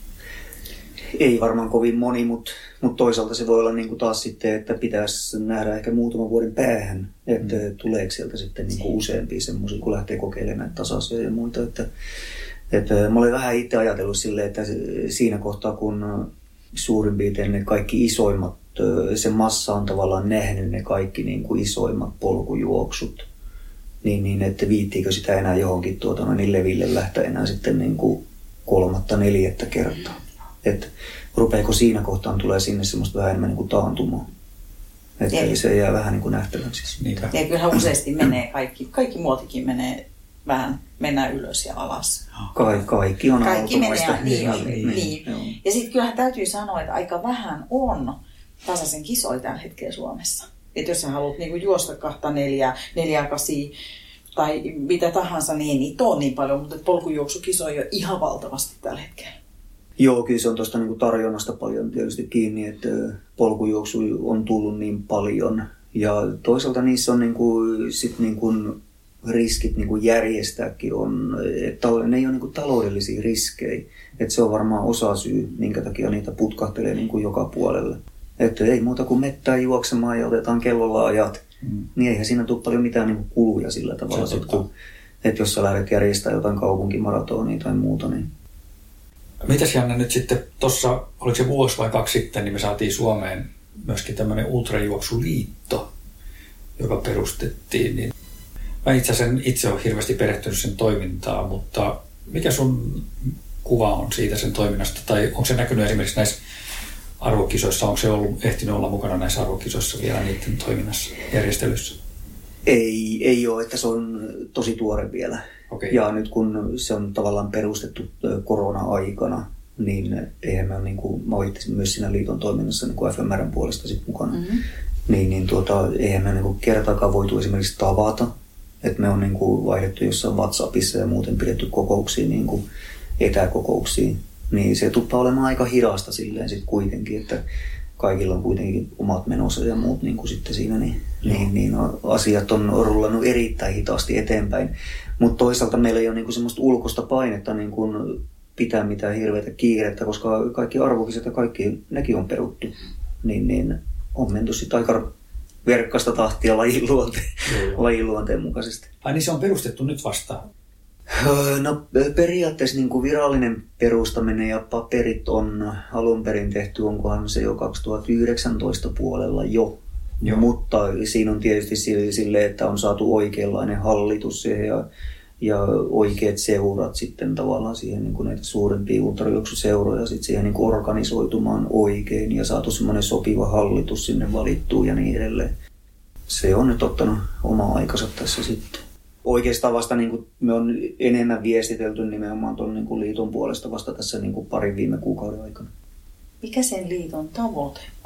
Ei varmaan kovin moni, mutta, mutta toisaalta se voi olla niin kuin taas sitten, että pitäisi nähdä ehkä muutaman vuoden päähän, että mm. tuleeko sieltä sitten niin kuin useampia semmoisia, kun lähtee kokeilemaan tasaisia ja muita. Että, että mä olen vähän itse ajatellut silleen, että siinä kohtaa, kun suurin piirtein ne kaikki isoimmat, se massa on tavallaan nähnyt ne kaikki niin kuin isoimmat polkujuoksut, niin, niin että viittiikö sitä enää johonkin tuota, no, niin leville lähteä enää sitten niin kuin kolmatta, neljättä kertaa. Että rupeeko siinä kohtaan tulee sinne semmoista vähän enemmän niin kuin taantumaa. Että se jää vähän niin kuin nähtäväksi. Ja kyllähän useasti menee kaikki, kaikki muotikin menee vähän mennään ylös ja alas. Ka- kaikki on Kaikki automaista. menee, niin, niin, niin, niin. niin. Ja sitten kyllähän täytyy sanoa, että aika vähän on tasaisen kisoja tällä hetkellä Suomessa. Että jos sä haluat niinku juosta kahta neljää, neljää kasia tai mitä tahansa, niin ei niitä ole niin paljon, mutta polkujuoksukisoja on ihan valtavasti tällä hetkellä. Joo, kyllä se on tuosta niinku tarjonnasta paljon tietysti kiinni, että polkujuoksu on tullut niin paljon. Ja toisaalta niissä on niinku, sit niinku riskit niinku järjestääkin on, että ne ei ole niinku taloudellisia riskejä. Että se on varmaan osasyy, minkä takia niitä putkahtelee niinku joka puolelle. Että ei muuta kuin mettään juoksemaan ja otetaan kellolla ajat, mm. niin eihän siinä tule paljon mitään niinku kuluja sillä tavalla. Sit, kun, että jos sä lähdet järjestämään jotain kaupunkimaratonia tai muuta, niin... Mitäs Janne nyt sitten tuossa, oliko se vuosi vai kaksi sitten, niin me saatiin Suomeen myöskin tämmöinen ultrajuoksuliitto, joka perustettiin. Niin mä itse asiassa itse olen hirveästi perehtynyt sen toimintaan, mutta mikä sun kuva on siitä sen toiminnasta? Tai onko se näkynyt esimerkiksi näissä arvokisoissa? Onko se ollut, ehtinyt olla mukana näissä arvokisoissa vielä niiden toiminnassa, järjestelyssä? Ei, ei ole, että se on tosi tuore vielä. Okay. Ja nyt kun se on tavallaan perustettu korona-aikana, niin eihän mä, niin kuin, mä olin myös siinä liiton toiminnassa niin kuin F M R:n puolesta sit mukana. Mm-hmm. Niin, niin tuota, eihän me niin kuin kertaakaan voitu esimerkiksi tavata. Että me on niin kuin vaihdettu jossain WhatsAppissa ja muuten pidetty kokouksia, niin kuin etäkokouksia. Niin se tuppaa olemaan aika hidasta silleen sit kuitenkin, että kaikilla on kuitenkin omat menossa ja muut niin kuin sitten siinä, niin, niin, niin asiat on rullannut erittäin hitaasti eteenpäin. Mutta toisaalta meillä ei ole niin kuin semmoista ulkoista painetta niin kuin pitää mitään hirveätä kiirettä, koska kaikki arvokisat ja kaikki, nekin on peruttu. Niin, niin on menty sitten aika verkkaista tahtia lajin luonteen, lajin luonteen mukaisesti. Ai niin se on perustettu nyt vasta? No periaatteessa niin kuin virallinen perustaminen ja paperit on alun perin tehty, onkohan se jo kaksituhattayhdeksäntoista puolella jo. Joo. Mutta siinä on tietysti silleen, että on saatu oikeanlainen hallitus siihen ja, ja oikeat seurat sitten tavallaan siihen niin kuin näitä suurempia ultrajuoksuseuroja sitten siihen niin kuin organisoitumaan oikein ja saatu semmoinen sopiva hallitus sinne valittua ja niin edelleen. Se on nyt ottanut oma aikansa tässä sitten. Oikeastaan vasta niin kuin me on enemmän viestitelty nimenomaan tuon niin kuin liiton puolesta vasta tässä niin kuin parin viime kuukauden aikana. Mikä sen liiton tavoite on?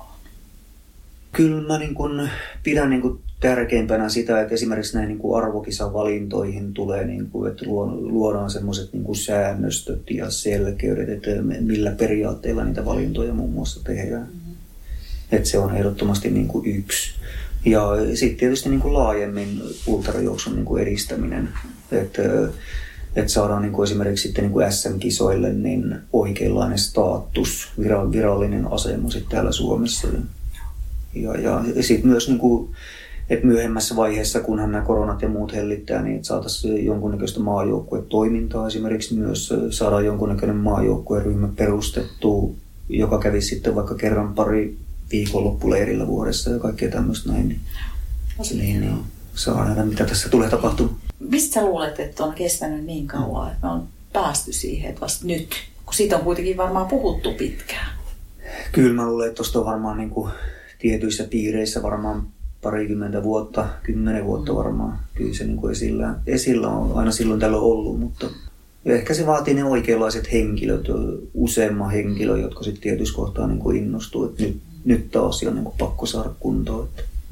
Kyllä mä niin kuin pidän niin kuin tärkeimpänä sitä, että esimerkiksi näihin niin kuin arvokisavalintoihin tulee, niin kuin, että luodaan semmoiset niin kuin säännöstöt ja selkeydet, että millä periaatteilla niitä valintoja muun muassa tehdään. Mm-hmm. Että se on ehdottomasti niin kuin yksi. Ja sitten tietysti niin kuin laajemmin ultrajuoksun niin kuin edistäminen, että, että saadaan niin kuin esimerkiksi sitten niin kuin S M-kisoille niin oikeanlainen status, virallinen asema sitten täällä Suomessa. Ja, ja sitten myös, niin kuin, että myöhemmässä vaiheessa, kunhan nämä koronat ja muut hellittää, niin että saataisiin jonkunnäköistä maajoukkuetoimintaa esimerkiksi myös, saadaan jonkunnäköinen maajoukkueryhmä perustettua, joka kävisi sitten vaikka kerran pari viikonloppuleirillä vuodessa ja kaikkea tämmöistä näin, niin, niin, niin saa nähdä, mitä tässä tulee tapahtumaan. Mistä sä luulet, että on kestänyt niin kauan, että me on päästy siihen, että vasta nyt, kun siitä on kuitenkin varmaan puhuttu pitkään? Kyllä mä luulen, että tuosta on varmaan niin kuin tietyissä piireissä varmaan parikymmentä vuotta, kymmenen vuotta varmaan. Kyllä se niin kuin esillä, esillä on aina silloin tällöin ollut, mutta ehkä se vaatii ne oikeanlaiset henkilöt, useamman henkilö, jotka sitten tietyissä kohtaa niin kuin innostuu, että nyt Nyt taas on niin pakko saada kuntoon.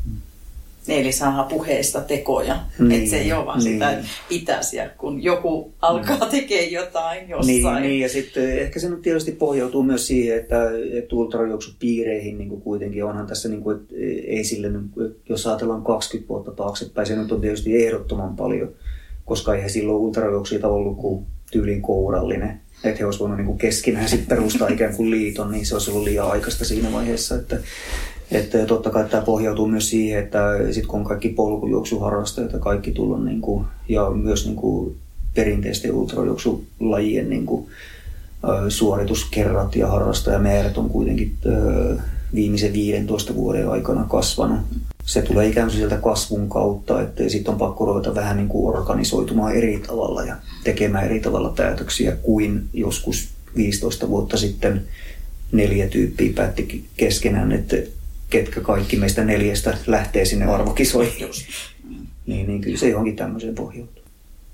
Eli saadaan puheista tekoja. Niin, että se ei ole vaan niin. sitä pitäisi, kun joku alkaa tekemään jotain jossain. Niin, niin ja sitten ehkä se nyt tietysti pohjautuu myös siihen, että, että ultrajuoksupiireihin niin kuitenkin onhan tässä, niin kuin, että ei sille, jos ajatellaan kaksikymmentä vuotta taaksepäin, se nyt on tietysti ehdottoman paljon, koska eihän silloin ultrajuoksuita ollut kuin tyylin kourallinen. Että he olisivat voineet niin keskenään sit perustaa ikään kuin liiton, niin se olisi ollut liian aikaista siinä vaiheessa. Että, että totta kai tämä pohjautuu myös siihen, että sit kun on kaikki polkujuoksuharrastajat ja kaikki tullut, niin kuin, ja myös niin kuin perinteisten ultrajuoksulajien niin kuin, suorituskerrat ja harrastajamäärät on kuitenkin viimeisen viidentoista vuoden aikana kasvanut. Se tulee ikään kuin sieltä kasvun kautta, että sitten on pakko ruveta vähän niin kuin organisoitumaan eri tavalla ja tekemään eri tavalla päätöksiä kuin joskus viisitoista vuotta sitten neljä tyyppiä päätti keskenään, että ketkä kaikki meistä neljästä lähtee sinne arvokisoihin. Niin, niin kyllä se johonkin tämmöiseen pohjautuu.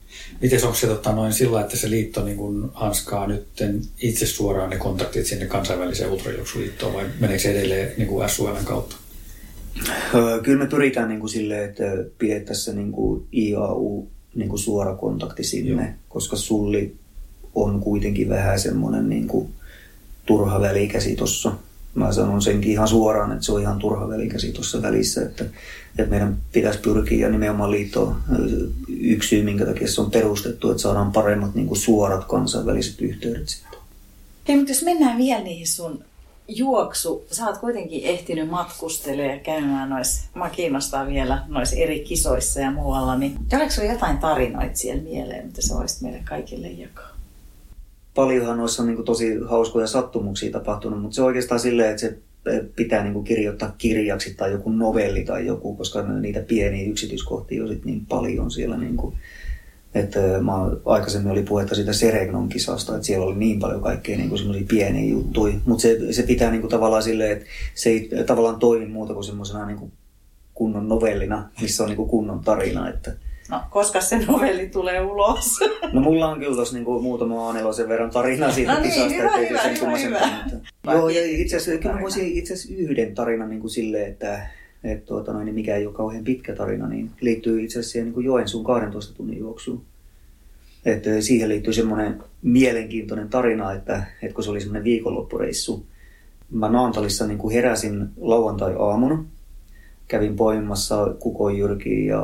Miten onko se tota, noin sillä, että se liitto niin kun hanskaa nyt itse suoraan ne kontaktit sinne kansainväliseen ultrajuoksuliittoon vai meneekö se edelleen niin kuin S U L:n kautta? Kyllä me pyritään niin kuin silleen, että pidettäisiin niin kuin I A U niin kuin suora kontakti sinne, Joo. koska sulli on kuitenkin vähän semmoinen niin kuin turha välikäsi tuossa. Mä sanon senkin ihan suoraan, että se on ihan turha välikäsi tuossa välissä, että, että meidän pitäisi pyrkiä ja nimenomaan liittoon yksi syy, minkä takia se on perustettu, että saadaan paremmat niin kuin suorat kansainväliset yhteydet sitten. Hei, mutta jos mennään vielä niihin sun juoksu, sä oot kuitenkin ehtinyt matkustelemaan ja käymään noissa, mä kiinnostaa vielä noissa eri kisoissa ja muualla, niin oliko sulla jotain tarinoita siellä mieleen, mitä sä voisit meille kaikille jakaa? Paljonhan noissa on niin kuin tosi hauskoja sattumuksia tapahtunut, mutta se on oikeastaan silleen, että se pitää niin kuin kirjoittaa kirjaksi tai joku novelli tai joku, koska niitä pieniä yksityiskohtia on sit niin paljon siellä. Niin kuin, että mä aikaisemmin oli puhetta siitä Seregnon kisasta, että siellä oli niin paljon kaikkea niin kuin semmoisia pieniä juttuja, mutta se, se pitää niin kuin tavallaan silleen, että se ei tavallaan toimi muuta kuin semmoisena niin kuin kunnon novellina, missä on niin kuin kunnon tarina, että no, koska se novelli tulee ulos? No mulla on kyllä tossa niinku muutama A neljä verran tarinaa siitä no niin, kisasta. hyvä, hyvä, hyvä, hyvä. Joo, ja itse asiassa kyllä mä voisin itse asiassa yhden tarinan niin kuin silleen, että et, tuota, noin, mikä ei ole kauhean pitkä tarina, niin liittyy itse asiassa siihen niin kuin Joensuun kahdentoista tunnin juoksuun. Et, siihen liittyy semmoinen mielenkiintoinen tarina, että, että kun se oli semmoinen viikonloppureissu, mä Naantalissa niin kuin heräsin lauantai-aamuna, kävin poimimassa Kukon Jyrki ja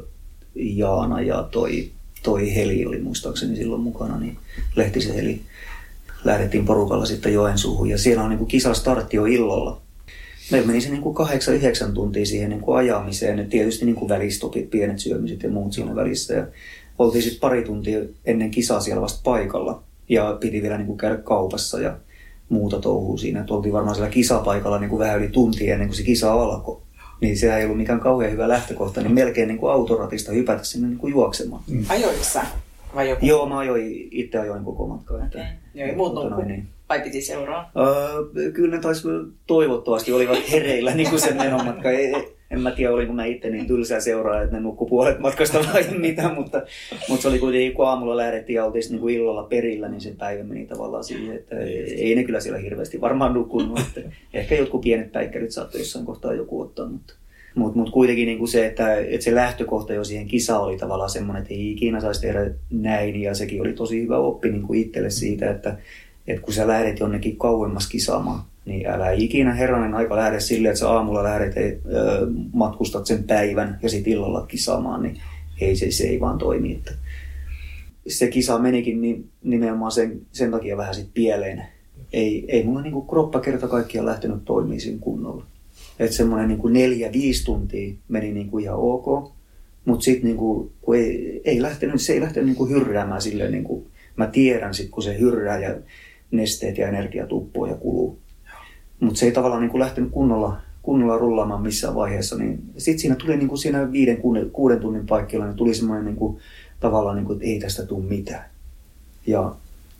Jaana ja toi, toi Heli oli muistaakseni silloin mukana, niin Lehtisen Heli. Lähdettiin porukalla sitten Joensuuhun ja siellä on niin kuin kisastartti jo illalla. Meillä meni se niin kuin kahdeksan yhdeksän tuntia siihen niin kuin ajamiseen, et tietysti niin kuin välistopit, pienet syömiset ja muut siinä välissä. Ja oltiin sitten pari tuntia ennen kisaa siellä vasta paikalla ja piti vielä niin kuin käydä kaupassa ja muuta touhua siinä. Et oltiin varmaan siellä kisapaikalla niin kuin vähän yli tuntia ennen kuin se kisa alkoi. Niin se ei ollut mikään kauhean hyvä lähtökohta, niin melkein niin kuin autoratista hypätä sinne niin kuin juoksemaan. Mm. Ajoitko sä? Vai joku? Joo, mä ajoin, itse ajoin koko matkaa. Okay. Joo, muut nukkuu. Niin. Vai piti seuraa? Öö, kyllä ne taisi toivottavasti olivat hereillä niin kuin sen menomatka. En mä tiedä, olinko mä itse niin tylsää seuraa, että ne nukkui puolet matkasta vai mitä, mutta, mutta se oli kuitenkin, kun aamulla lähdettiin ja oltiin niin kuin illalla perillä, niin se päivä meni tavallaan siihen, että ei ne kyllä siellä hirveästi varmaan nukkunut. Että ehkä jotkut pienet päikkärit saattoi jossain kohtaa joku ottaa, mutta, mutta, mutta kuitenkin niin kuin se, että, että se lähtökohta jo siihen kisaan oli tavallaan semmoinen, että ei ikinä saisi tehdä näin, ja sekin oli tosi hyvä oppi niin kuin itselle siitä, että, että kun sä lähdet jonnekin kauemmas kisaamaan, niin älä ikinä herranen aika lähde silleen, että sä aamulla lähdet, e, matkustat sen päivän ja sit illalla kisaamaan, niin ei se, se ei vaan toimi. Että se kisa menikin niin nimenomaan sen, sen takia vähän sit pieleen. Ei, ei mulla niinku kroppa kerta kaikkiaan lähtenyt toimimaan siinä kunnolla. Että semmoinen niinku neljä, viisi tuntia meni niinku ihan ok, mutta sitten niinku, kun ei, ei lähtenyt, se ei lähtenyt niinku hyrräämään silleen, niinku, mä tiedän sit kun se hyrrää ja nesteet ja energia tuppoo ja kuluu. Mutta se ei tavallaan niin kuin lähtenyt kunnolla, kunnolla rullaamaan missään vaiheessa. Niin sitten siinä tuli niin kuin siinä viiden, kuuden tunnin paikkeilla, niin tuli semmoinen niin kuin, tavallaan, niin kuin, että ei tästä tule mitään. Ja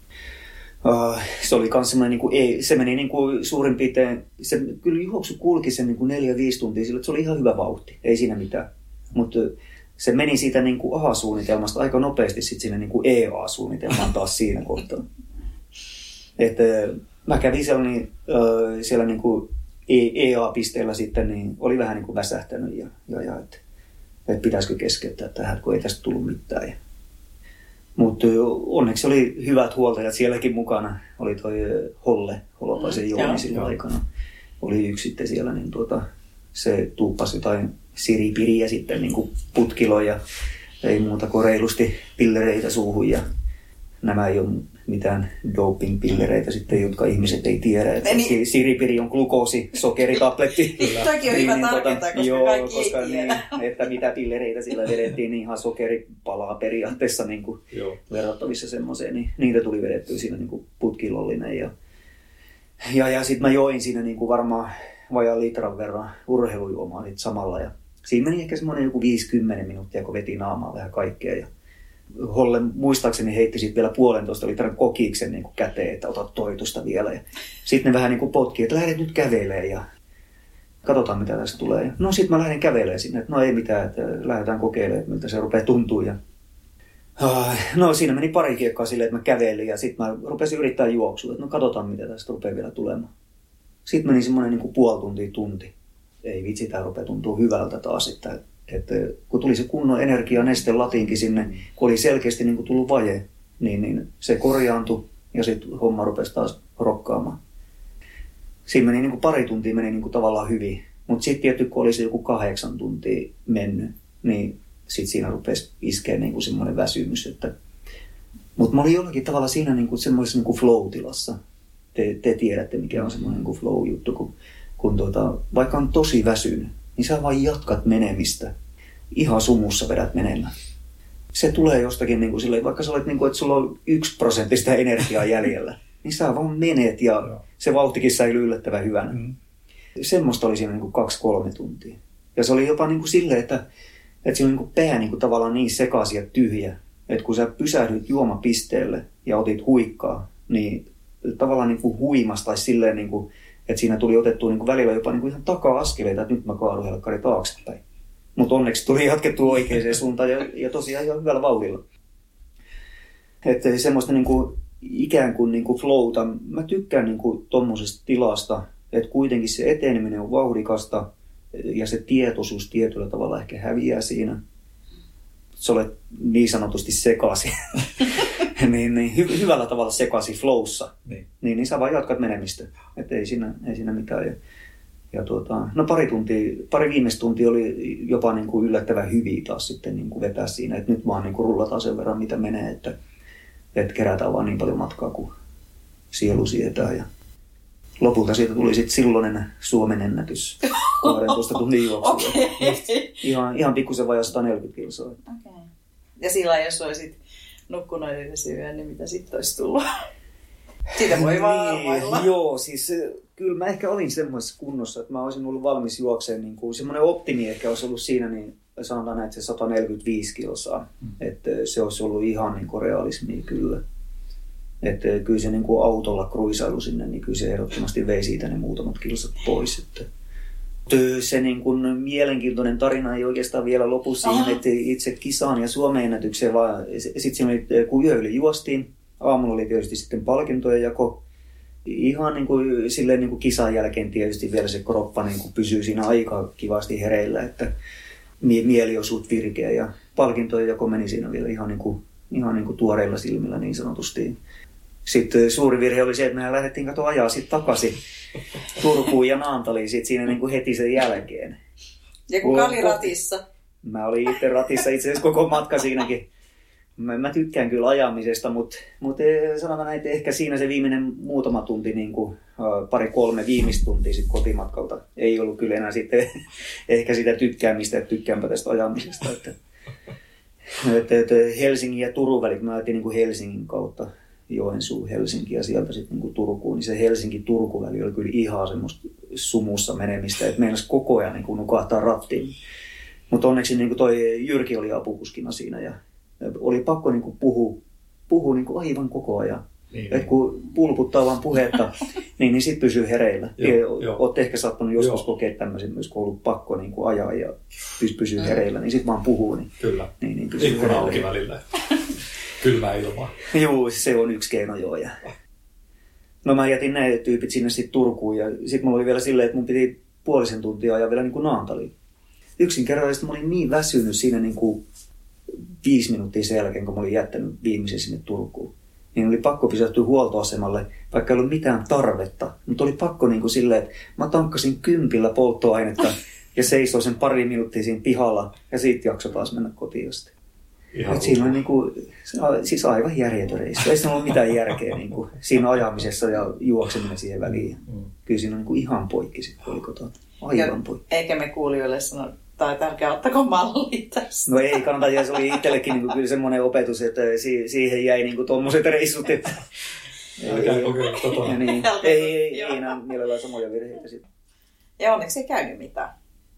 uh, se oli myös semmoinen, niin kuin, ei, se meni niin kuin suurin piirtein, se kyllä juoksu kulki sen niin kuin neljä, viisi tuntia sillä, että se oli ihan hyvä vauhti, ei siinä mitään. Mutta se meni siitä niin kuin A-suunnitelmasta aika nopeasti sitten sinne niin kuin E A-suunnitelmaan taas siinä kohtaa. Että mä kävin siellä, niin, äh, siellä niin kuin E A-pisteellä sitten, niin oli vähän niin kuin väsähtänyt ja, ja, ja että, että pitäisikö keskeyttää tähän, kun ei tästä tullut mitään. Mutta onneksi oli hyvät huoltajat sielläkin mukana. Oli toi Holle, Holopaisen Jouni sillä aikana. Oli yksi sitten siellä, niin tuota, se tuuppasi jotain siripiriä sitten niin kuin putkilo ja ei muuta kuin reilusti pillereitä suuhun ja nämä ei ole mitään doping-pillereitä sitten, jotka ihmiset ei tiedä. Että niin, siripiri on glukoosi, sokeritabletti. Toki on niin, hyvä niin, tarkentaa, koska joo, kaikki koska ei tiedä. Niin, että mitä pillereitä sillä vedettiin, niin ihan sokeripalaa periaatteessa niin kuin verrattavissa semmoiseen. Niin, niitä tuli vedettyä siinä niin kuin putkilollinen. Ja, ja, ja sitten mä join siinä niin kuin varmaan vajaan litran verran urheilujuomaa samalla. Ja siinä meni ehkä semmoinen joku viisikymmentä minuuttia, kun veti naamaa vähän kaikkea. Ja Holle muistaakseni heitti sitten vielä puolentoista litran kokiksen niin kuin käteen, että ota toitusta vielä. Ja sitten ne vähän niin kuin potki, että lähdet nyt kävelemään ja katsotaan mitä tästä tulee. Ja no sitten mä lähden kävelemään sinne, että no ei mitään, että lähdetään kokeilemaan, että miltä se rupeaa tuntua. Ja No siinä meni pari kiekkaa silleen, että mä kävelin ja sitten mä rupesin yrittää juoksua, että no katsotaan mitä tästä rupeaa vielä tulemaan. Sitten meni semmoinen niin kuin puoli tuntia tunti. Ei vitsi, tää rupeaa tuntua hyvältä taas, että, että kun tuli se kunnon energia neste latinkin sinne, kun oli selkeästi niin kuin tullut vaje, niin, niin se korjaantui ja sitten homma rupesi taas rokkaamaan. Siinä meni niin kuin pari tuntia meni niin kuin tavallaan hyvin, mutta sitten tietysti kun olisi joku kahdeksan tuntia mennyt, niin sitten siinä rupesi iskeä niin kuin semmoinen väsymys. Että... Mutta mä olin jollakin tavalla siinä niin kuin semmoisessa niin kuin flow-tilassa. Te, te tiedätte, mikä on semmoinen niin kuin flow-juttu, kun, kun tuota, vaikka on tosi väsynyt, niin sä vaan jatkat menemistä. Ihan sumussa vedät menemään. Se tulee jostakin niin kuin silleen, vaikka sä olet, niin kuin, että sulla on yksi prosenttista energiaa jäljellä, niin sä vaan menet ja se vauhtikin säilyy yllättävän hyvänä. Mm. Semmoista oli siinä niin kuin kaksi kolme tuntia. Ja se oli jopa niin kuin silleen, että Että siinä on niin pää niin tavallaan niin sekaisin ja tyhjä, että kun sä pysähdyt juomapisteelle ja otit huikkaa, niin tavallaan niin huimas tai silleen, niin kuin, että siinä tuli otettua niin välillä jopa niin ihan taka-askeleita, että nyt mä kaadun helkkari taaksepäin. Mutta onneksi tuli jatkettua oikeaan suuntaan ja, ja tosiaan ihan hyvällä vauhdilla. Että semmoista niin kuin, ikään kuin, niin kuin flowta. Mä tykkään niin kuin tommosesta tilasta, että kuitenkin se eteneminen on vauhdikasta, ja se tietoisuus tietyllä tavalla ehkä häviää siinä. Se olet niin sanotusti sekaisin. niin, niin, hy- hyvällä tavalla sekaisin flowssa. Niin. Niin, niin sä vaan jatkat menemistä. Että ei siinä, ei siinä mitään. Ja, ja tuota, no pari, tuntia, pari viimeistä tuntia oli jopa niin kuin yllättävän hyviä taas sitten niin kuin vetää siinä. Että nyt vaan niin kuin rullataan sen verran mitä menee. Että, että kerätään vaan niin paljon matkaa kuin sielu sietää. Ja lopulta siitä tuli sitten silloinen Suomen ennätys. kaksitoista tunnin juoksua. Okay. Ihan, ihan pikkusen vajaa sata neljäkymmentä kilsoa. Okay. Ja sillä jos olisit nukkunut edes yön, niin mitä sitten olisi tullut? Sitä voi vaan arvailla. Joo, siis kyllä mä ehkä olin semmoisessa kunnossa, että mä olisin ollut valmis juokseen. Niin kuin, semmoinen optimi ehkä olisi ollut siinä, niin sanotaan näin, että se sata neljäkymmentäviisi kilsaa. Mm. Että se olisi ollut ihan niin kuin realismia kyllä. Että kyllä se niin kuin autolla kruisailu sinne, niin kyllä se ehdottomasti vei siitä ne muutamat kilsat pois. Että se niin kuin mielenkiintoinen tarina ei oikeastaan vielä lopu siihen, että itse kisaan ja Suomen ennätykseen, vaan sitten siinä oli, kun yö yli juostiin, aamulla oli tietysti sitten palkintojen jako. Ihan niin kuin, silleen niin kuin kisan jälkeen tietysti vielä se kroppa niin kuin pysyy siinä aika kivasti hereillä, että mieli osut virkeä ja palkintojen jako meni siinä vielä ihan niin kuin, ihan niin kuin tuoreilla silmillä niin sanotusti. Sitten suuri virhe oli se, että mehän lähdettiin kato ajaa sitten takaisin Turkuun ja Naantaliin sit siinä niin kuin heti sen jälkeen. Ja kuka oli ratissa? Mä olin itse ratissa itse asiassa koko matka siinäkin. Mä, mä tykkään kyllä ajamisesta, mutta mut sanotaan näin, että ehkä siinä se viimeinen muutama tunti, niin kuin, pari-kolme viimeistä tuntia sit kotimatkalta. Ei ollut kyllä enää sitten ehkä sitä tykkäämistä, että tykkäämpä tästä ajamisesta. Että, että, että Helsingin ja Turun välit, mä ajattelin niin kuin Helsingin kautta. Joensuu, Helsinki ja sieltä sitten niin Turkuun, niin se Helsinki-Turku-väli oli kyllä ihan semmoista sumussa menemistä, että meinasi koko ajan niin nukahtaa rattiin. Mutta onneksi niin toi Jyrki oli apukuskina siinä ja oli pakko niin puhua, puhua niin aivan koko ajan. Niin, että niin. Kun pulputtaa vaan puhetta, niin, niin sitten pysyy hereillä. Olette ehkä saattanut joskus joo. kokea tämmöisen myös, kun on ollut pakko niin ajaa ja pysyy hereillä, niin sitten vaan puhuu. Niin, kyllä, niin, niin pysyy ikkuna auki välillä. Kylmää ilmaa. Joo, se on yksi keino joo. Ja... No mä jätin näitä tyypit sinne sitten Turkuun ja sitten mulla oli vielä silleen, että mun piti puolisen tuntia ajaa vielä niin kuin Naantaliin. Yksinkertaisesti mä olin niin väsynyt siinä niin kuin viisi minuuttia sen jälkeen, kun mä olin jättänyt viimeisen sinne Turkuun. Niin oli pakko pysähtyä huoltoasemalle, vaikka ei ollut mitään tarvetta. Mutta oli pakko niin kuin silleen, että mä tankkasin kympillä polttoainetta ja seisoin sen pari minuuttia siinä pihalla ja siitä jaksoi taas mennä kotiin asti. Siinä on niinku, siis aivan järjetön reissu. Ei siinä ollut mitään järkeä niinku, siinä ajamisessa ja juokseminen siihen väliin. Mm. Kyllä siinä on niinku ihan poikki sitten, oliko tuo aivan poikki. Eikä me kuulijoille sano, tai tärkeää ottako malli tästä. No ei kannata, ja se oli itsellekin niinku kyllä semmoinen opetus, että si- siihen jäi niinku tommoset reissut. Että älkää kokeilla kotona. Niin, ei, ei, ei enää mielellään samoja virheitä sitten. Ja onneksi ei käynyt mitään.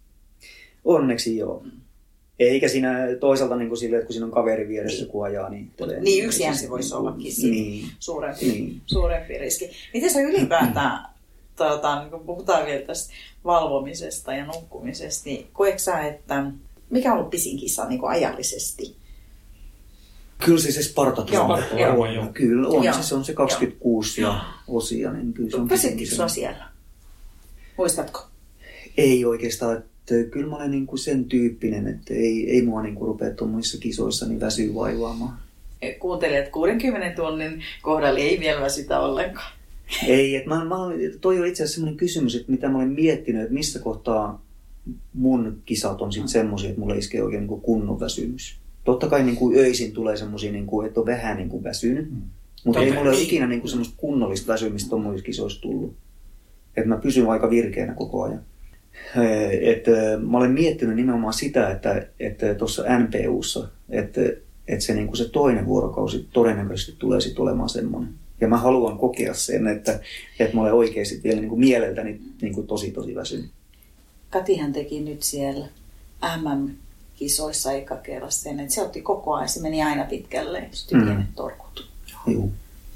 Onneksi joo. Eikä siinä toisaalta niin kuin sille, että kun siinä on kaveri vieressä, kun ajaa, niin... Niin, niin yksihän se voisi ollakin niin. suurempi, niin. suurempi riski. Miten se ylipäätään, tuota, kun puhutaan vielä tästä valvomisesta ja nukkumisesta, niin koetko sä, että mikä on ollut pisin kisa niin kuin ajallisesti? Kyllä se se Spartathlon. Joo, joo. Kyllä on, Joo. se, se on se kaksikymmentäkuusi ja osia. Niin kyllä se on Väsyttikö sinua siellä? Muistatko? Ei oikeastaan. Että kyllä mä olen niin kuin sen tyyppinen, että ei, ei mua niin kuin rupea tuommoisissa kisoissa niin väsyä vaivaamaan. Kuuntelijat kuudenkymmenen tunnin kohdalla ei vielä väsytä ollenkaan. Ei, että mä, mä, toi on itse asiassa semmoinen kysymys, että mitä mä olen miettinyt, että missä kohtaa mun kisat on sitten semmoisia, että mulle iskee oikein niin kuin kunnon väsymys. Totta kai niin kuin öisin tulee semmoisia, niin kuin, että on vähän niin kuin väsynyt, mm. mutta ei mulle ole ikinä niin kuin semmoista kunnollista väsymistä tuommoisissa kisoissa tullut. Että mä pysyn aika virkeänä koko ajan. Että mä olen miettinyt nimenomaan sitä, että että tuossa N P U:ssa, että että se, niin kuin se toinen vuorokausi todennäköisesti tulee sitten olemaan semmoinen. Ja mä haluan kokea sen, että, että mä olen oikeasti vielä niin kuin mieleltäni niin kuin tosi tosi väsynyt. Katihan teki nyt siellä M M-kisoissa eka kerran sen, että se otti koko ajan, se meni aina pitkälle, se otti pienet torkut. Joo.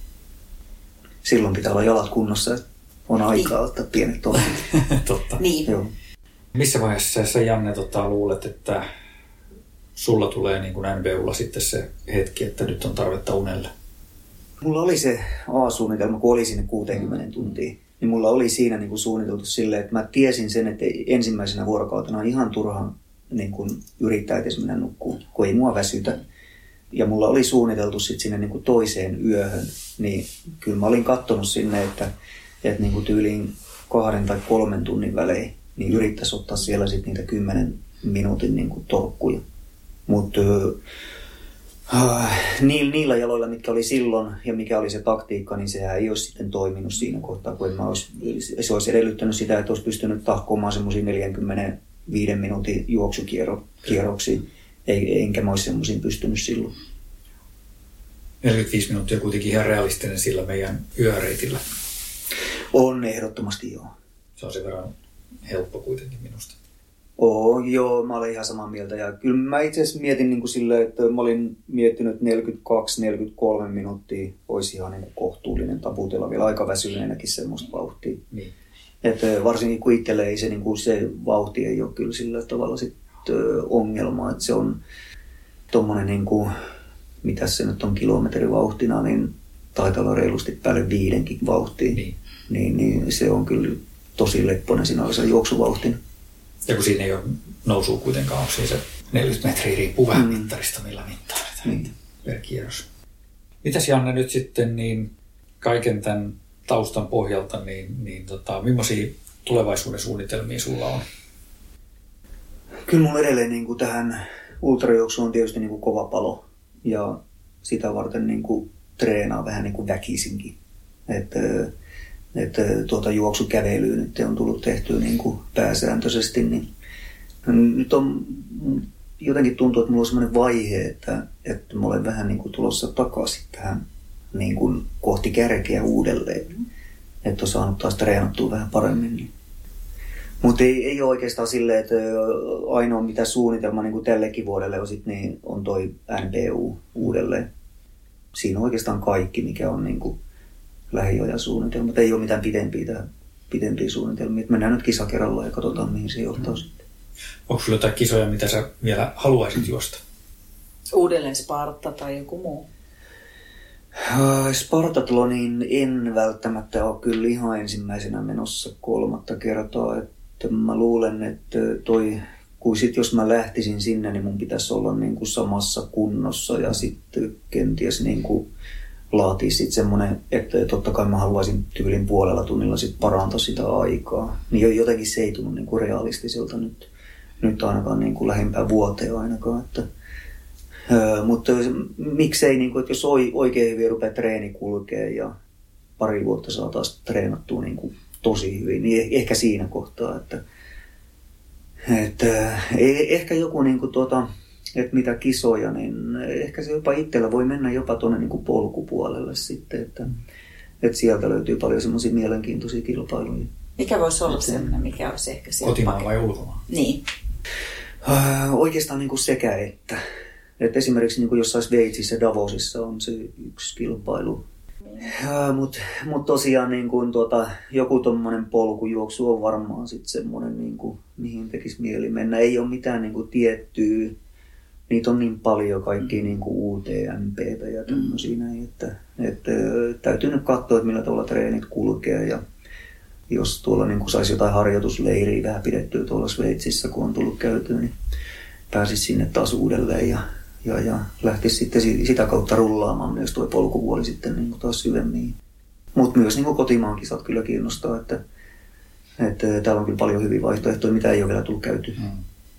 Silloin pitää olla jalat kunnossa, että on aikaa niin. Ottaa pienet torkut. Totta. Niin. Joo. Missä vaiheessa sä, Janne, tota, luulet, että sulla tulee niin kuin N B U:lla sitten se hetki, että nyt on tarvetta unelle? Mulla oli se A-suunnitelma, kun oli sinne kuusikymmentä tuntia. Niin mulla oli siinä niin kuin suunniteltu silleen, että mä tiesin sen, että ensimmäisenä vuorokautena on ihan turha niin kuin yrittää edes mennä nukkuun, kun ei mua väsytä. Ja mulla oli suunniteltu sitten sinne niin kuin toiseen yöhön. Niin kyllä mä olin katsonut sinne, että, että niin kuin tyyliin kahden tai kolmen tunnin välein niin yrittäisi ottaa siellä sitten niitä kymmenen minuutin niin kuin torkkuja. Mutta äh, niillä jaloilla, mitkä oli silloin ja mikä oli se taktiikka, niin sehän ei olisi sitten toiminut siinä kohtaa, kun mä olisi, se olisi edellyttänyt sitä, että olisi pystynyt tahkomaan semmoisia neljäkymmentäviisi minuutin juoksukierroksia, enkä mä olisi semmoisiin pystynyt silloin. neljäkymmentäviisi minuuttia on kuitenkin ihan realistinen sillä meidän yöreitillä. On ehdottomasti joo. Se on sen verran helppo kuitenkin minusta. Oo, joo, mä olen ihan samaa mieltä. Ja kyllä mä itse asiassa mietin niin kuin silleen, että mä olin miettinyt, että neljäkymmentäkaksi neljäkymmentäkolme minuuttia olisi ihan niin kuin kohtuullinen taputella vielä aika väsyneenäkin semmoista vauhtia. Niin. Että varsinkin kun itselle ei se, niin kuin se vauhti ei ole kyllä sillä tavalla sit, ö, ongelma, että se on tommonen niin kuin, mitä se nyt on kilometrivauhtina, niin taitaa olla reilusti päälle viidenkin vauhtia. Niin. Niin, niin se on kyllä tosi leppoinen siinä oli se juoksuvauhtina. Ja kun siinä ei ole nousua kuitenkaan, on siinä se neljäkymmentä metriä riippuu vähän Mm. mittarista, millä mittaareita Mm. per kierros. Mitäs, Janne, nyt sitten niin kaiken tämän taustan pohjalta, niin, niin tota, millaisia tulevaisuuden suunnitelmia sulla on? Kyllä mulla edelleen niin kuin tähän ultrajuoksuun on tietysti niin kuin kova palo ja sitä varten niin kuin treenaa vähän niin kuin väkisinkin. Että että tuota juoksukävelyä nyt on tullut tehtyä niin kuin pääsääntöisesti. Niin nyt on jotenkin tuntuu, että mulla on sellainen vaihe, että, että mä olen vähän niin kuin tulossa takaisin tähän niin kuin kohti kärkeä uudelleen. Että on saanut taas treenattua vähän paremmin. Niin. Mutta ei, ei ole oikeastaan silleen, että ainoa mitä suunnitelma niin kuin tällekin vuodelle on, sit, niin on toi N B U uudelleen. Siinä on oikeastaan kaikki, mikä on niin kuin lähiajan suunnitelmat. Ei ole mitään pidempiä, tähän, pidempiä suunnitelmia. Mennään nyt kisa kerrallaan ja katsotaan, mihin se johtaa mm. sitten. Onko sulla jotain kisoja, mitä sä vielä haluaisit juosta? Uudelleen Sparta tai joku muu? Spartatloniin en välttämättä ole kyllä ihan ensimmäisenä menossa kolmatta kertaa. Että mä luulen, että toi, kun sit jos mä lähtisin sinne, niin mun pitäisi olla niin kuin samassa kunnossa ja sitten kenties niin kuin laatii sitten semmoinen, että totta kai mä haluaisin tyylin puolella tunnilla sit parantaa sitä aikaa. Niin jotenkin se ei tunnu niin kuin realistiselta nyt, nyt ainakaan niin kuin lähempää vuoteen ainakaan. Että, öö, mutta miksei, niin kuin, että jos oikein hyvin rupeaa treeni kulkee ja pari vuotta saa taas treenattua niin kuin tosi hyvin, niin ehkä siinä kohtaa, että, että ehkä joku niin kuin tuota, että mitä kisoja, niin ehkä se jopa itsellä voi mennä jopa tuonne niin kuin polkupuolelle sitten, että, että sieltä löytyy paljon semmoisia mielenkiintoisia kilpailuja. Mikä voisi olla semmoinen, mikä olisi ehkä sieltä? Kotimaan vai ulkomaan? Niin. Äh, oikeastaan niin kuin sekä että. että esimerkiksi niin kuin jossain Sveitsissä Davosissa on se yksi kilpailu. Äh, Mutta mut tosiaan niin kuin tuota, joku tommonen polkujuoksu on varmaan sitten semmoinen, niin kuin, mihin tekisi mieli mennä. Ei ole mitään niin kuin tiettyä niitä on niin paljon kaikkia niin kuin U T M P:tä ja tämmöisiä näin, että, että täytyy nyt katsoa, että millä tavalla treenit kulkee ja jos tuolla niin kuin saisi jotain harjoitusleiriä vähän pidettyä tuolla Sveitsissä, kun on tullut käytyä, niin pääsisi sinne taas uudelleen ja, ja, ja lähtisi sitten sitä kautta rullaamaan myös tuo polkuvuoli sitten niin kuin taas syvemmin. Mutta myös niin kuin kotimaan kisat kyllä kiinnostaa, että, että täällä on kyllä paljon hyviä vaihtoehtoja, mitä ei ole vielä tullut käytyä. Hmm.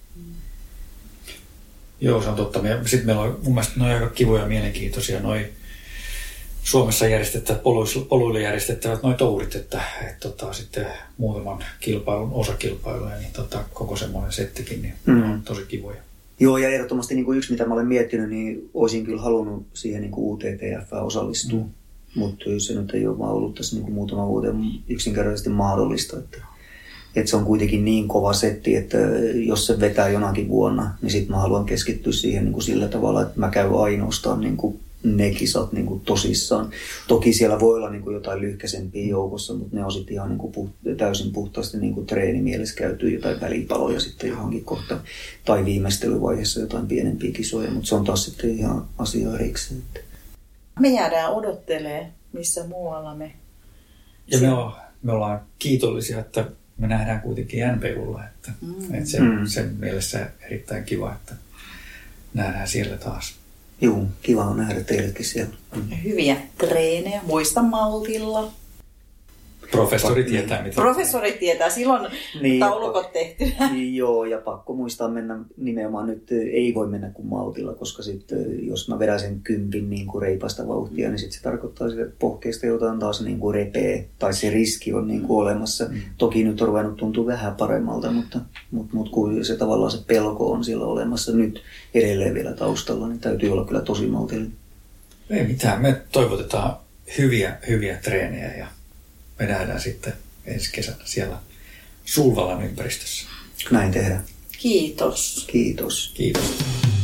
Joo, se on totta. Sitten meillä on mun mielestä noin aika kivoja ja mielenkiintoisia noi Suomessa järjestettävät, poluille järjestettävät noi tourit, että et, tota, sitten muutaman kilpailun osakilpailuja, niin tota, koko semmoinen settikin, niin mm. on tosi kivoja. Joo, ja ehdottomasti niin kuin yksi, mitä mä olen miettinyt, niin olisin kyllä halunnut siihen niin kuin U T T F:ään osallistua, mm. mutta se nyt ei ole vaan ollut tässä niin kuin muutaman vuoden yksinkertaisesti mahdollista, että että se on kuitenkin niin kova setti, että jos se vetää jonakin vuonna, niin sitten mä haluan keskittyä siihen niin kuin sillä tavalla, että mä käyn ainoastaan niin kuin ne kisat niin kuin tosissaan. Toki siellä voi olla niin kuin jotain lyhkäisempiä joukossa, mutta ne on sitten ihan niin kuin puht- täysin puhtaasti niin kuin treenimielessä käytyy jotain välipaloja sitten johonkin kohta. Tai viimeistelyvaiheessa jotain pienempiä kisoja, mutta se on taas sitten ihan asia erikseen. Me jäädään odottelemaan, missä muualla me... Ja me, on, me ollaan kiitollisia, että me nähdään kuitenkin N P U:lla, että, mm. että sen, mm. sen mielessä erittäin kiva, että nähdään siellä taas. Joo, kiva on nähdä teillekin siellä. Mm. Hyviä treenejä, muista maltilla. Professori tietää, mitä. Professori tietää, silloin niin, taulukot tehty. Niin, joo, ja pakko muistaa mennä nimenomaan nyt, ei voi mennä kuin maltilla, koska sitten jos mä vedän sen kympin niin kuin reipasta vauhtia, niin sitten se tarkoittaa sitä, että pohkeista jotain taas niin kuin repee, tai se riski on niin kuin olemassa. Mm. Toki nyt on ruvennut tuntua vähän paremmalta, mutta, mutta, mutta kun se tavallaan se pelko on siellä olemassa nyt edelleen vielä taustalla, niin täytyy olla kyllä tosi maltillinen. Ei mitään, me toivotetaan hyviä, hyviä treenejä ja me nähdään sitten ensi kesänä siellä Sulvalan ympäristössä. Näin tehdään. Kiitos. Kiitos. Kiitos.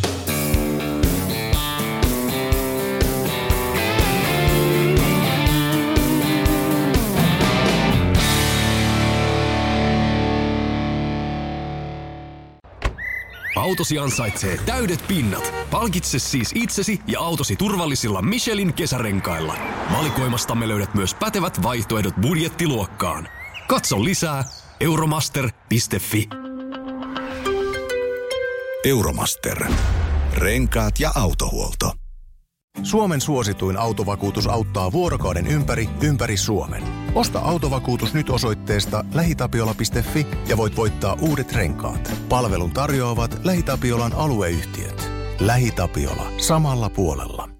Autosi ansaitsee täydet pinnat. Palkitse siis itsesi ja autosi turvallisilla Michelin kesärenkailla. Valikoimastamme löydät myös pätevät vaihtoehdot budjettiluokkaan. Katso lisää euromaster piste fi. Euromaster. Renkaat ja autohuolto. Suomen suosituin autovakuutus auttaa vuorokauden ympäri, ympäri Suomen. Osta autovakuutus nyt osoitteesta lähitapiola piste fi ja voit voittaa uudet renkaat. Palvelun tarjoavat LähiTapiolan alueyhtiöt. LähiTapiola. Samalla puolella.